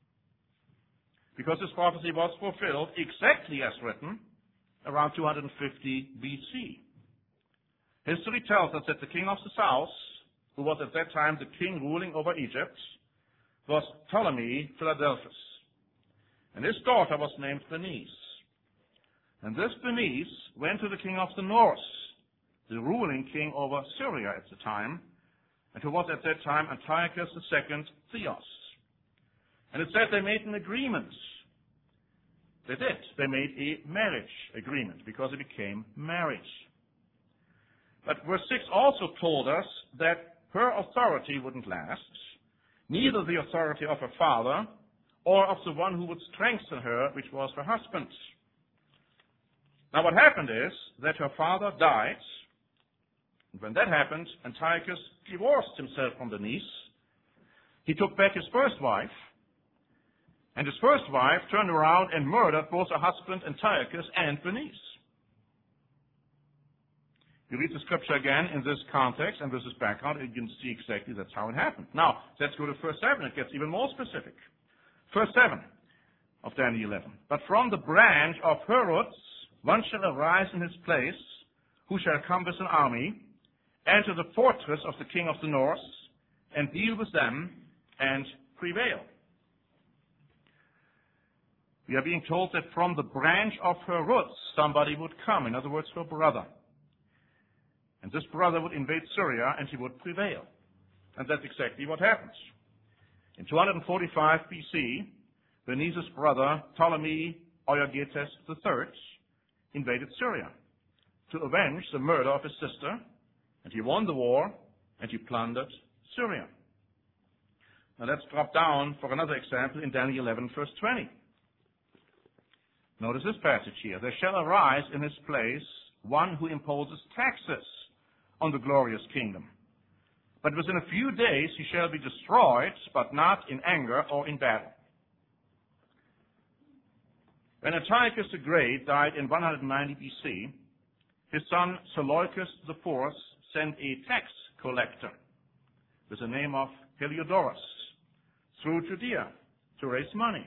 Because this prophecy was fulfilled exactly as written around two hundred fifty B C. History tells us that the king of the south, who was at that time the king ruling over Egypt, was Ptolemy Philadelphus. And his daughter was named Bernice. And this Bernice went to the king of the north, the ruling king over Syria at the time, and who was at that time Antiochus the second Theos. And it said they made an agreement. They did. They made a marriage agreement because it became marriage. But verse six also told us that her authority wouldn't last, neither the authority of her father or of the one who would strengthen her, which was her husband. Now what happened is that her father died, and when that happened, Antiochus divorced himself from Bernice. He took back his first wife, and his first wife turned around and murdered both her husband Antiochus and Bernice. You read the scripture again in this context and with this background, and you can see exactly that's how it happened. Now, let's go to verse seven. It gets even more specific. Verse seven of Daniel eleven. But from the branch of her roots one shall arise in his place, who shall come with an army, enter the fortress of the king of the north, and deal with them, and prevail. We are being told that from the branch of her roots somebody would come, in other words, her brother. And this brother would invade Syria, and he would prevail. And that's exactly what happens. In two hundred forty-five B C, Bernice's brother, Ptolemy Euergetes the third, invaded Syria to avenge the murder of his sister, and he won the war, and he plundered Syria. Now let's drop down for another example in Daniel eleven, verse twenty. Notice this passage here. There shall arise in his place one who imposes taxes on the glorious kingdom. But within a few days he shall be destroyed, but not in anger or in battle. When Antiochus the Great died in one hundred ninety B C, his son Seleucus the fourth sent a tax collector with the name of Heliodorus through Judea to raise money.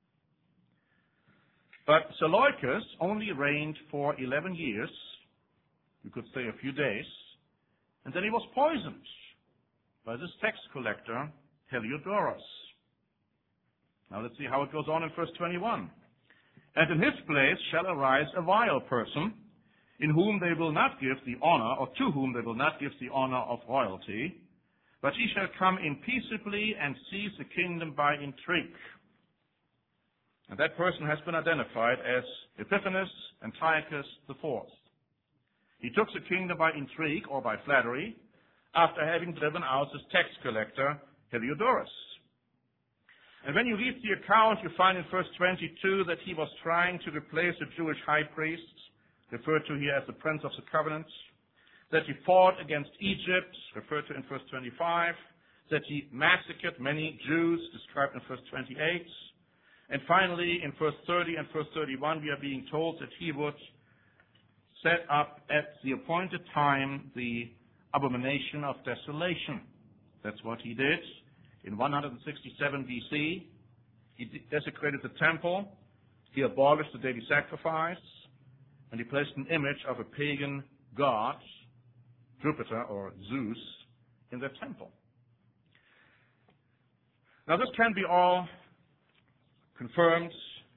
But Seleucus only reigned for eleven years, you could say a few days, and then he was poisoned by this tax collector, Heliodorus. Now let's see how it goes on in verse twenty-one. And in his place shall arise a vile person, in whom they will not give the honor, or to whom they will not give the honor of royalty, but he shall come in peaceably and seize the kingdom by intrigue. And that person has been identified as Epiphanes Antiochus the fourth. He took the kingdom by intrigue or by flattery after having driven out his tax collector, Heliodorus. And when you read the account, you find in verse twenty-two that he was trying to replace the Jewish high priest, referred to here as the Prince of the Covenant, that he fought against Egypt, referred to in verse twenty-five, that he massacred many Jews, described in verse twenty-eight, and finally in verse thirty and verse thirty-one we are being told that he would set up at the appointed time the abomination of desolation. That's what he did. In one hundred sixty-seven B C, he desecrated the temple, he abolished the daily sacrifice, and he placed an image of a pagan god, Jupiter or Zeus, in their temple. Now this can be all confirmed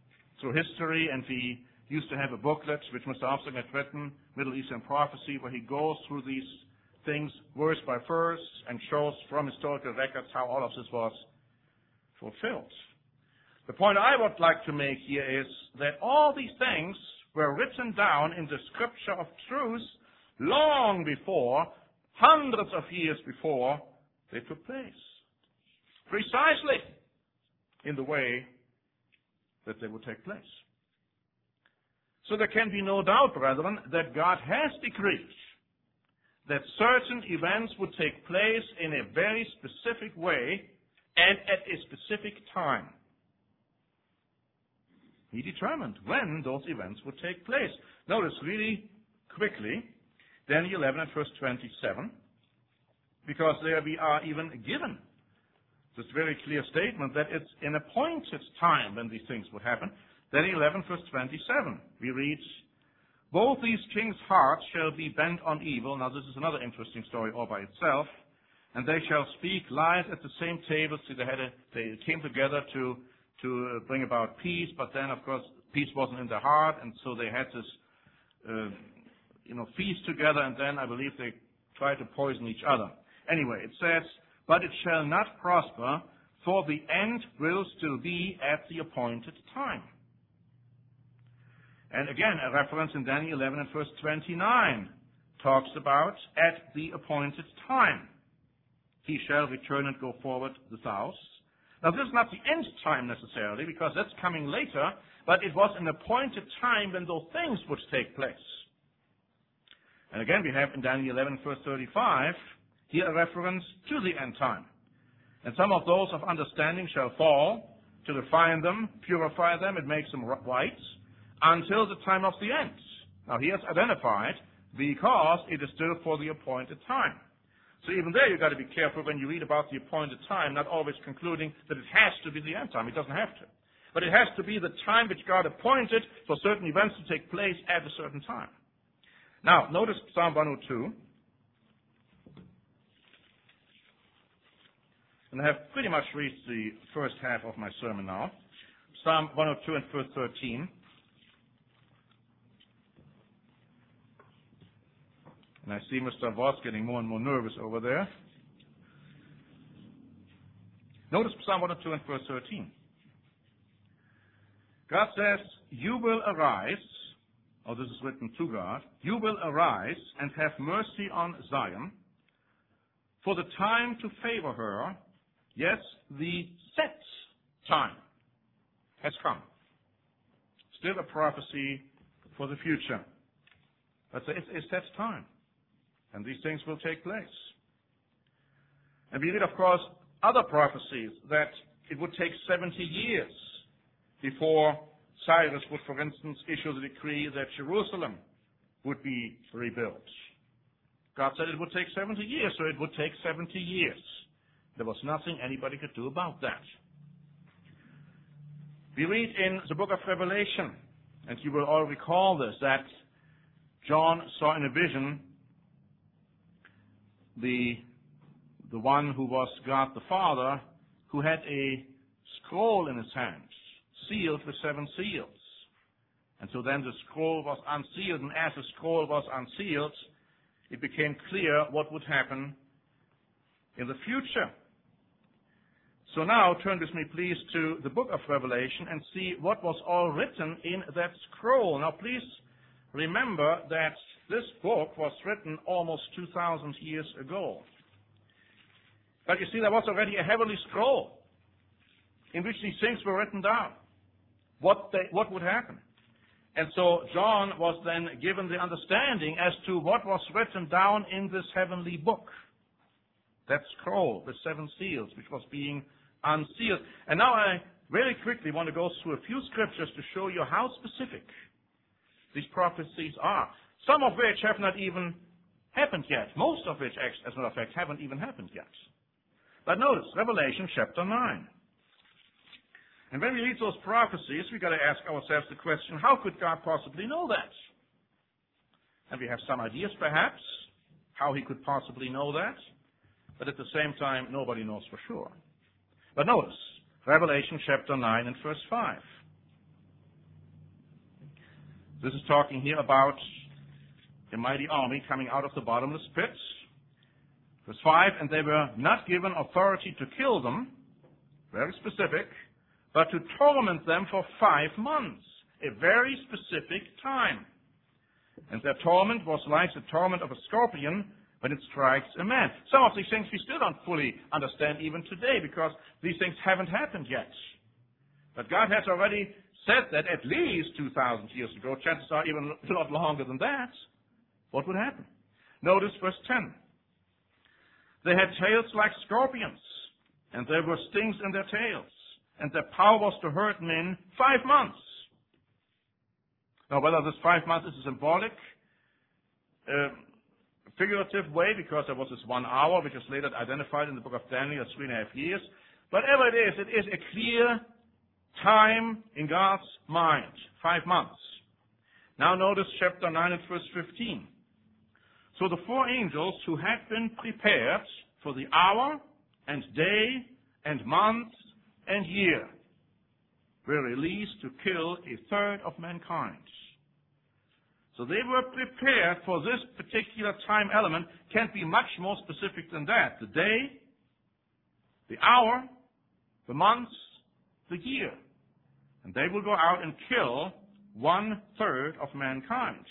through history, and we used to have a booklet which Mister Armstrong had written, Middle Eastern Prophecy, where he goes through these things verse by verse and shows from historical records how all of this was fulfilled. The point I would like to make here is that all these things were written down in the scripture of truth long before, hundreds of years before they took place. Precisely in the way that they would take place. So there can be no doubt, brethren, that God has decreed that certain events would take place in a very specific way and at a specific time. He determined when those events would take place. Notice really quickly, Daniel eleven and verse twenty-seven, because there we are even given this very clear statement that it's an appointed time when these things would happen. Daniel eleven, verse twenty-seven, we read, both these kings' hearts shall be bent on evil. Now this is another interesting story all by itself. And they shall speak lies at the same table. See, they, had a, they came together to, to bring about peace, but then, of course, peace wasn't in their heart, and so they had this, uh, you know, feast together, and then I believe they tried to poison each other. Anyway, it says, but it shall not prosper, for the end will still be at the appointed time. And again, a reference in Daniel eleven and verse twenty-nine talks about at the appointed time. He shall return and go forward the south. Now this is not the end time necessarily, because that's coming later, but it was an appointed time when those things would take place. And again, we have in Daniel eleven verse thirty-five, here a reference to the end time. And some of those of understanding shall fall, to refine them, purify them, and make them right, until the time of the end. Now he has identified, because it is still for the appointed time. So even there you've got to be careful when you read about the appointed time, not always concluding that it has to be the end time. It doesn't have to. But it has to be the time which God appointed for certain events to take place at a certain time. Now, notice Psalm one oh two. And I have pretty much reached the first half of my sermon now. Psalm one oh two and verse thirteen. And I see Mister Voss getting more and more nervous over there. Notice Psalm one oh two and verse thirteen. God says, you will arise, or this is written to God, you will arise and have mercy on Zion, for the time to favor her, yes, the set time has come. Still a prophecy for the future. But it's a set time. And these things will take place. And we read, of course, other prophecies that it would take seventy years before Cyrus would, for instance, issue the decree that Jerusalem would be rebuilt. God said it would take seventy years, so it would take seventy years. There was nothing anybody could do about that. We read in the book of Revelation, and you will all recall this, that John saw in a vision the, the one who was God the Father, who had a scroll in his hand, sealed with seven seals. And so then the scroll was unsealed, and as the scroll was unsealed, it became clear what would happen in the future. So now turn with me, please, to the book of Revelation and see what was all written in that scroll. Now, please remember that this book was written almost two thousand years ago. But you see, there was already a heavenly scroll in which these things were written down. What, they, what would happen? And so John was then given the understanding as to what was written down in this heavenly book. That scroll with seven seals, which was being unsealed. And now I very quickly want to go through a few scriptures to show you how specific these prophecies are. Some of which have not even happened yet. Most of which, as a matter of fact, haven't even happened yet. But notice, Revelation chapter nine. And when we read those prophecies, we've got to ask ourselves the question, how could God possibly know that? And we have some ideas, perhaps, how he could possibly know that. But at the same time, nobody knows for sure. But notice, Revelation chapter nine and verse five. This is talking here about a mighty army coming out of the bottomless pit. Verse five, and they were not given authority to kill them, very specific, but to torment them for five months, a very specific time. And their torment was like the torment of a scorpion when it strikes a man. Some of these things we still don't fully understand even today because these things haven't happened yet. But God has already said that at least two thousand years ago, chances are even a lot longer than that, what would happen? Notice verse ten. They had tails like scorpions, and there were stings in their tails, and their power was to hurt men five months. Now, whether this five months is a symbolic, uh, figurative way, because there was this one hour, which is later identified in the book of Daniel as three and a half years, whatever it is, it is a clear time in God's mind, five months. Now notice chapter nine and verse fifteen. So the four angels who had been prepared for the hour and day and month and year were released to kill a third of mankind. So they were prepared for this particular time element. Can't be much more specific than that. The day, the hour, the month, the year. And they will go out and kill one third of mankind.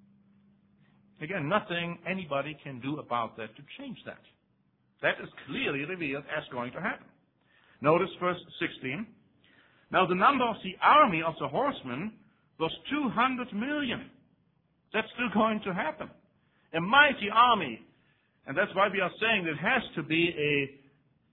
Again, nothing anybody can do about that to change that. That is clearly revealed as going to happen. Notice verse sixteen. Now the number of the army of the horsemen was two hundred million. That's still going to happen. A mighty army. And that's why we are saying it has to be a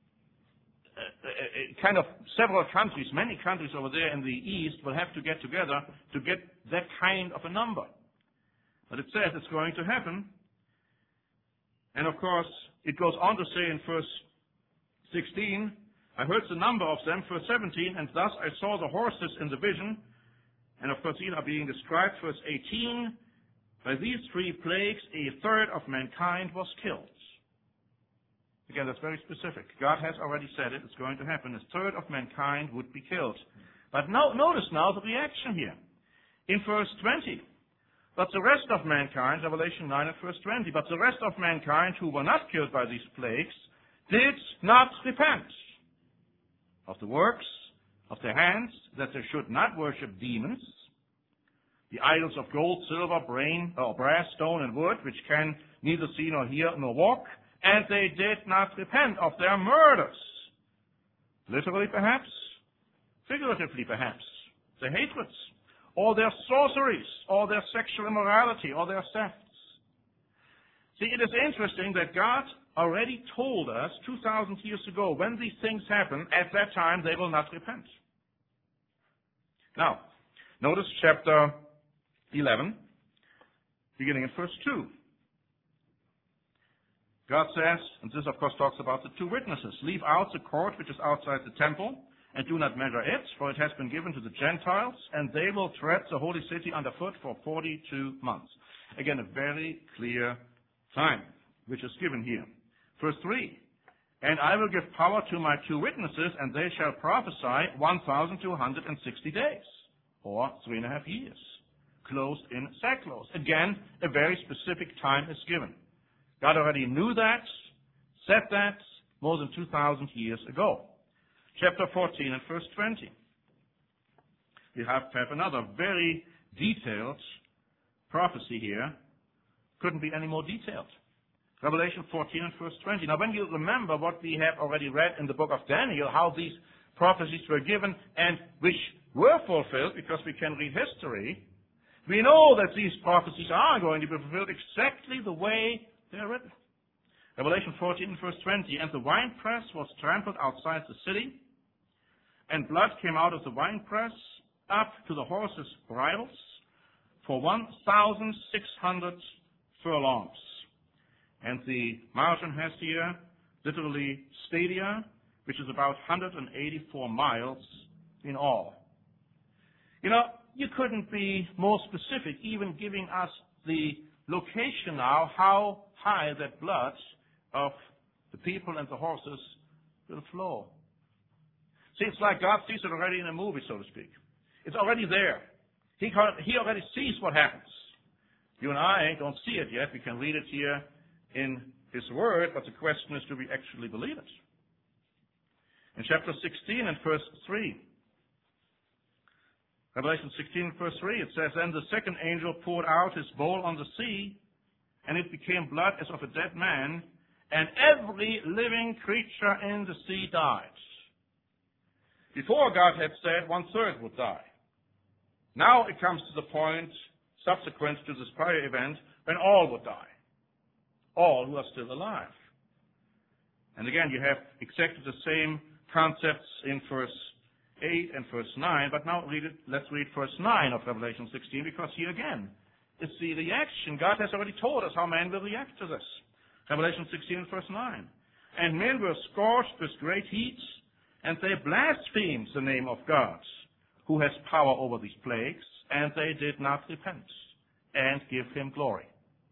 A, a kind of several countries, many countries over there in the east will have to get together to get that kind of a number. But it says it's going to happen. And of course, it goes on to say in verse sixteen, I heard the number of them, verse seventeen, and thus I saw the horses in the vision. And of course, these are being described, verse eighteen, by these three plagues, a third of mankind was killed. Again, that's very specific. God has already said it. It's going to happen. A third of mankind would be killed. But no, notice now the reaction here. In verse twenty, but the rest of mankind, Revelation nine and verse twenty, but the rest of mankind who were not killed by these plagues did not repent of the works of their hands, that they should not worship demons, the idols of gold, silver, brain, or brass, stone, and wood, which can neither see nor hear nor walk, and they did not repent of their murders. Literally, perhaps. Figuratively, perhaps. Their hatreds, or their sorceries, or their sexual immorality, or their thefts. See, it is interesting that God already told us two thousand years ago, when these things happen, at that time they will not repent. Now, notice chapter eleven, beginning in verse two. God says, and this of course talks about the two witnesses, leave out the court which is outside the temple, and do not measure it, for it has been given to the Gentiles, and they will tread the holy city underfoot for forty-two months. Again, a very clear time, which is given here. Verse three, and I will give power to my two witnesses, and they shall prophesy one thousand two hundred sixty days, or three and a half years, clothed in sackcloth. Again, a very specific time is given. God already knew that, said that more than two thousand years ago. Chapter fourteen and verse twenty. We have to have another very detailed prophecy here. Couldn't be any more detailed. Revelation fourteen and verse twenty. Now when you remember what we have already read in the book of Daniel, how these prophecies were given and which were fulfilled, because we can read history, we know that these prophecies are going to be fulfilled exactly the way they are written. Revelation fourteen verse twenty, and the winepress was trampled outside the city, and blood came out of the winepress up to the horses' bridles for one thousand six hundred furlongs. And the margin has here literally stadia, which is about one hundred eighty-four miles in all. You know, you couldn't be more specific, even giving us the location now, how high that blood of the people and the horses will flow. See, it's like God sees it already in a movie, so to speak. It's already there. He, he already sees what happens. You and I don't see it yet. We can read it here in His Word, but the question is, do we actually believe it? In chapter sixteen and verse three, Revelation sixteen, verse three, it says, "Then the second angel poured out his bowl on the sea, and it became blood as of a dead man, and every living creature in the sea died." Before, God had said one-third would die. Now it comes to the point, subsequent to this prior event, when all would die. All who are still alive. And again, you have exactly the same concepts in verse eight and verse nine, but now read it, let's read verse nine of Revelation sixteen, because here again is the reaction. God has already told us how man will react to this. Revelation sixteen, verse nine. "And men were scorched with great heat, and they blasphemed the name of God, who has power over these plagues, and they did not repent and give Him glory."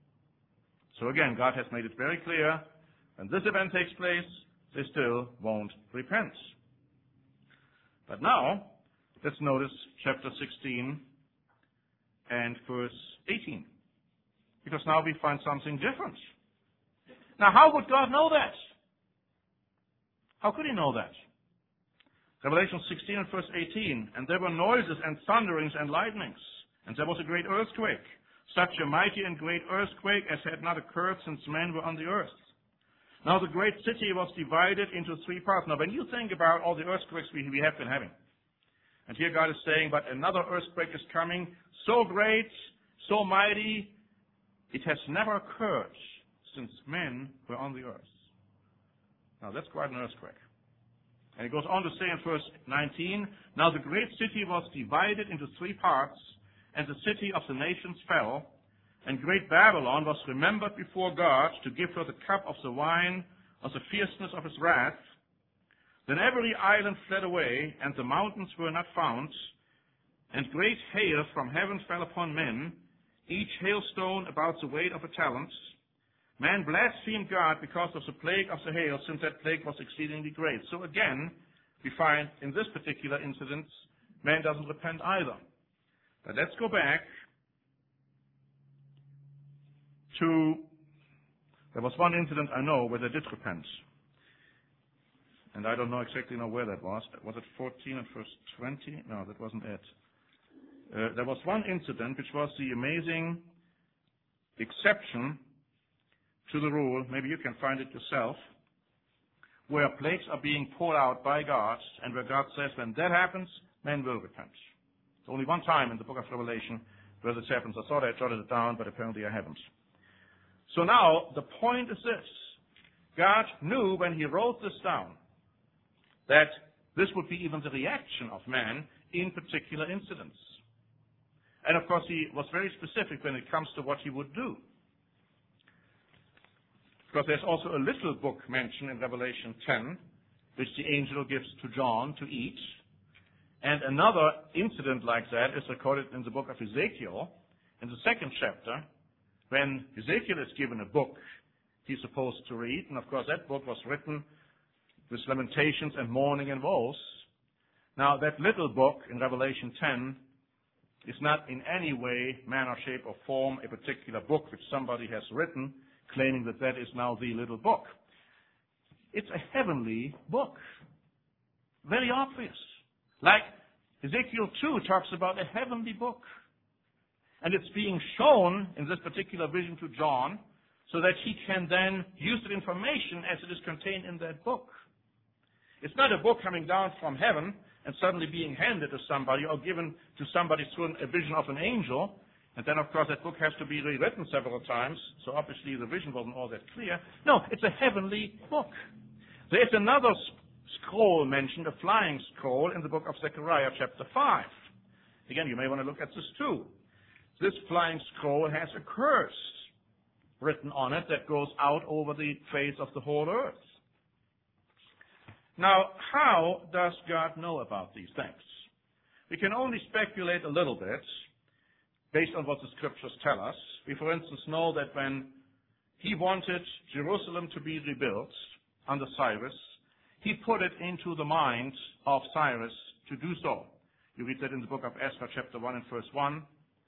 So again, God has made it very clear, when this event takes place, they still won't repent. But now, let's notice chapter sixteen and verse eighteen. Because now we find something different. Now, how would God know that? How could He know that? Revelation sixteen and verse eighteen, "And there were noises and thunderings and lightnings, and there was a great earthquake, such a mighty and great earthquake as had not occurred since men were on the earth. Now the great city was divided into three parts." Now, when you think about all the earthquakes we, we have been having, and here God is saying, but another earthquake is coming, so great, so mighty, it has never occurred since men were on the earth. Now, that's quite an earthquake. And it goes on to say in verse nineteen, "Now the great city was divided into three parts, and the city of the nations fell, and great Babylon was remembered before God to give her the cup of the wine of the fierceness of His wrath. Then every island fled away, and the mountains were not found, and great hail from heaven fell upon men, each hailstone about the weight of a talent. Man blasphemed God because of the plague of the hail, since that plague was exceedingly great." So again, we find in this particular incident, man doesn't repent either. But let's go back to, there was one incident I know where they did repent. And I don't know exactly know where that was. Was it fourteen and verse twenty? No, that wasn't it. Uh, there was one incident which was the amazing exception to the rule, maybe you can find it yourself, where plagues are being poured out by God, and where God says, when that happens, men will repent. It's only one time in the book of Revelation where this happens. I thought I jotted it down, but apparently I haven't. So now, the point is this. God knew when He wrote this down that this would be even the reaction of man in particular incidents. And of course, He was very specific when it comes to what He would do. Because there's also a little book mentioned in Revelation ten, which the angel gives to John to eat. And another incident like that is recorded in the book of Ezekiel, in the second chapter, when Ezekiel is given a book he's supposed to read. And of course, that book was written with lamentations and mourning and woes. Now, that little book in Revelation ten is not in any way, manner, shape, or form a particular book which somebody has written, claiming that that is now the little book. It's a heavenly book. Very obvious. Like Ezekiel two talks about a heavenly book. And it's being shown in this particular vision to John so that he can then use the information as it is contained in that book. It's not a book coming down from heaven and suddenly being handed to somebody or given to somebody through a vision of an angel. And then, of course, that book has to be rewritten several times, so obviously the vision wasn't all that clear. No, it's a heavenly book. There is another scroll mentioned, a flying scroll, in the book of Zechariah, chapter five. Again, you may want to look at this too. This flying scroll has a curse written on it that goes out over the face of the whole earth. Now, how does God know about these things? We can only speculate a little bit based on what the scriptures tell us. We, for instance, know that when He wanted Jerusalem to be rebuilt under Cyrus, He put it into the mind of Cyrus to do so. You read that in the book of Esther, chapter one and verse one.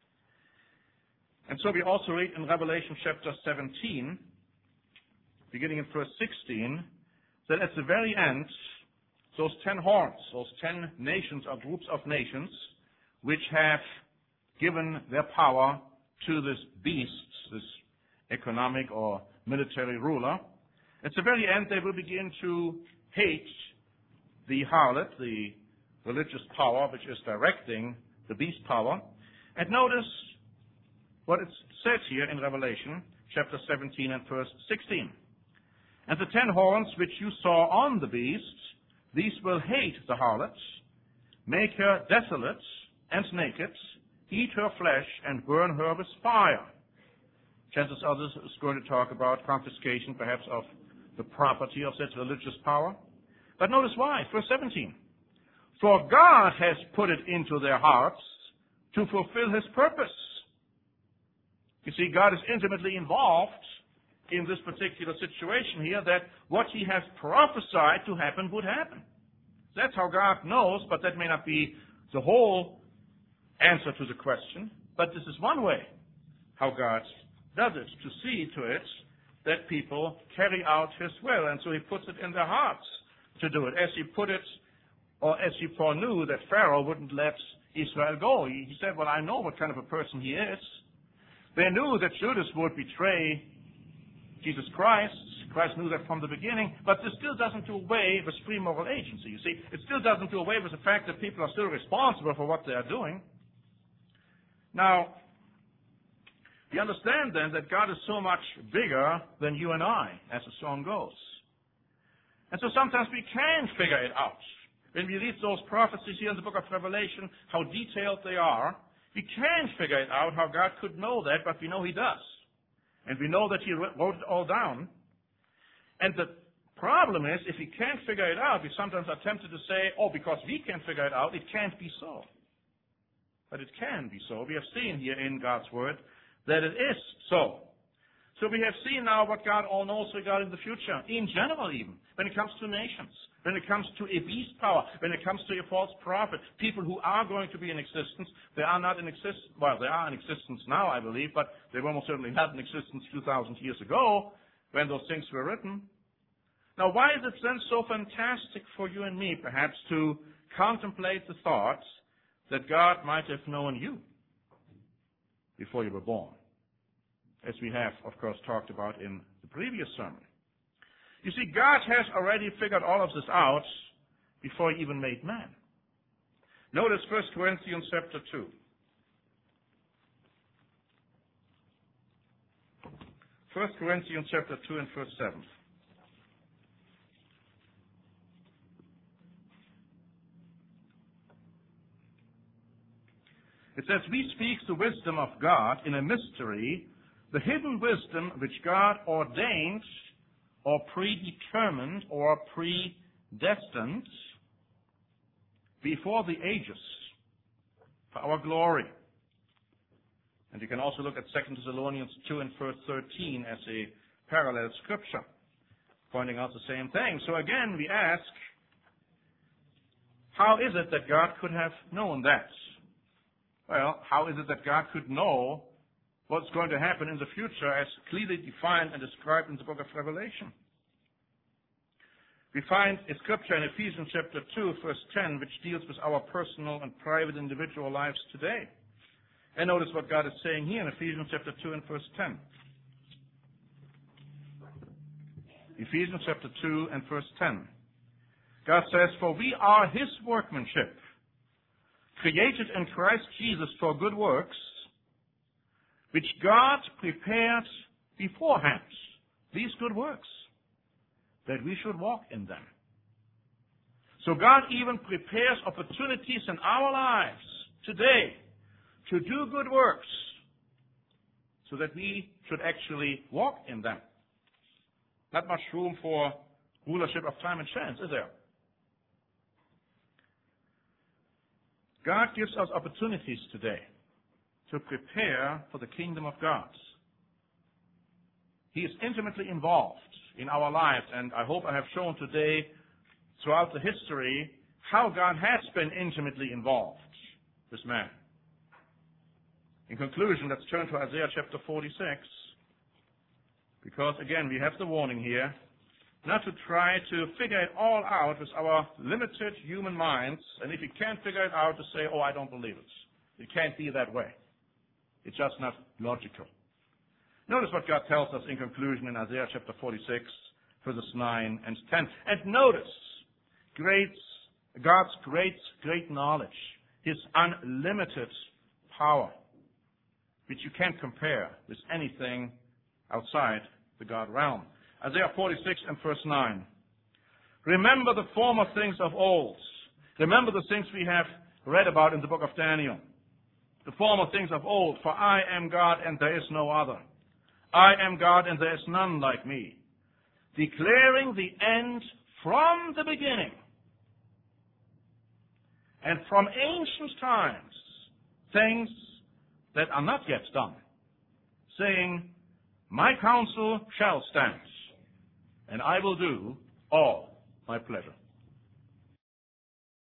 And so we also read in Revelation chapter seventeen, beginning in verse sixteen, that at the very end, those ten horns, those ten nations or groups of nations, which have given their power to this beast, this economic or military ruler, at the very end they will begin to hate the harlot, the religious power which is directing the beast power. And notice what it says here in Revelation chapter seventeen and verse sixteen. And the ten horns which you saw on the beast, these will hate the harlot, make her desolate and naked, eat her flesh, and burn her with fire. Chances are this is going to talk about confiscation, perhaps, of the property of that religious power. But notice why. Verse seventeen. For God has put it into their hearts to fulfill his purpose. You see, God is intimately involved in this particular situation here, that what he has prophesied to happen would happen. That's how God knows, but that may not be the whole answer to the question. But this is one way how God does it, to see to it that people carry out his will. And so he puts it in their hearts to do it. As he put it, or as he foreknew that Pharaoh wouldn't let Israel go. He, he said, well, I know what kind of a person he is. They knew that Judas would betray Jesus Christ. Christ knew that from the beginning, but this still doesn't do away with free moral agency. You see, it still doesn't do away with the fact that people are still responsible for what they are doing. Now, we understand then that God is so much bigger than you and I, as the song goes. And so sometimes we can figure it out. When we read those prophecies here in the book of Revelation, how detailed they are, we can figure it out how God could know that, but we know he does. And we know that he wrote it all down. And the problem is, if we can't figure it out, we sometimes are tempted to say, oh, because we can't figure it out, it can't be so. But it can be so. We have seen here in God's Word that it is so. So we have seen now what God all knows regarding the future, in general even, when it comes to nations, when it comes to a beast power, when it comes to a false prophet, people who are going to be in existence. They are not in existence, well, they are in existence now, I believe, but they were most certainly not in existence two thousand years ago when those things were written. Now, why is it then so fantastic for you and me, perhaps, to contemplate the thoughts that God might have known you before you were born, as we have, of course, talked about in the previous sermon? You see, God has already figured all of this out before he even made man. Notice First Corinthians chapter two. First Corinthians chapter two and verse seven. It says, we speak the wisdom of God in a mystery, the hidden wisdom which God ordained or predetermined or predestined before the ages for our glory. And you can also look at Second Thessalonians two and verse thirteen as a parallel scripture, pointing out the same thing. So again, we ask, how is it that God could have known that? Well, how is it that God could know what's going to happen in the future as clearly defined and described in the book of Revelation? We find a scripture in Ephesians chapter two, verse ten, which deals with our personal and private individual lives today. And notice what God is saying here in Ephesians chapter two and verse ten. Ephesians chapter two and verse ten. God says, for we are his workmanship, created in Christ Jesus for good works, which God prepared beforehand, these good works, that we should walk in them. So God even prepares opportunities in our lives today to do good works so that we should actually walk in them. Not much room for rulership of time and chance, is there? God gives us opportunities today to prepare for the kingdom of God. He is intimately involved in our lives, and I hope I have shown today throughout the history how God has been intimately involved this man. In conclusion, let's turn to Isaiah chapter forty-six, because again, we have the warning here, not to try to figure it all out with our limited human minds, and if you can't figure it out, to say, oh, I don't believe it. It can't be that way. It's just not logical. Notice what God tells us in conclusion in Isaiah chapter forty-six, verses nine and ten. And notice great, God's great, great knowledge, His unlimited power, which you can't compare with anything outside the God realm. Isaiah forty-six and verse nine. Remember the former things of old. Remember the things we have read about in the book of Daniel. The former things of old. For I am God and there is no other. I am God and there is none like me. Declaring the end from the beginning. And from ancient times, things that are not yet done. Saying, my counsel shall stand, and I will do all my pleasure.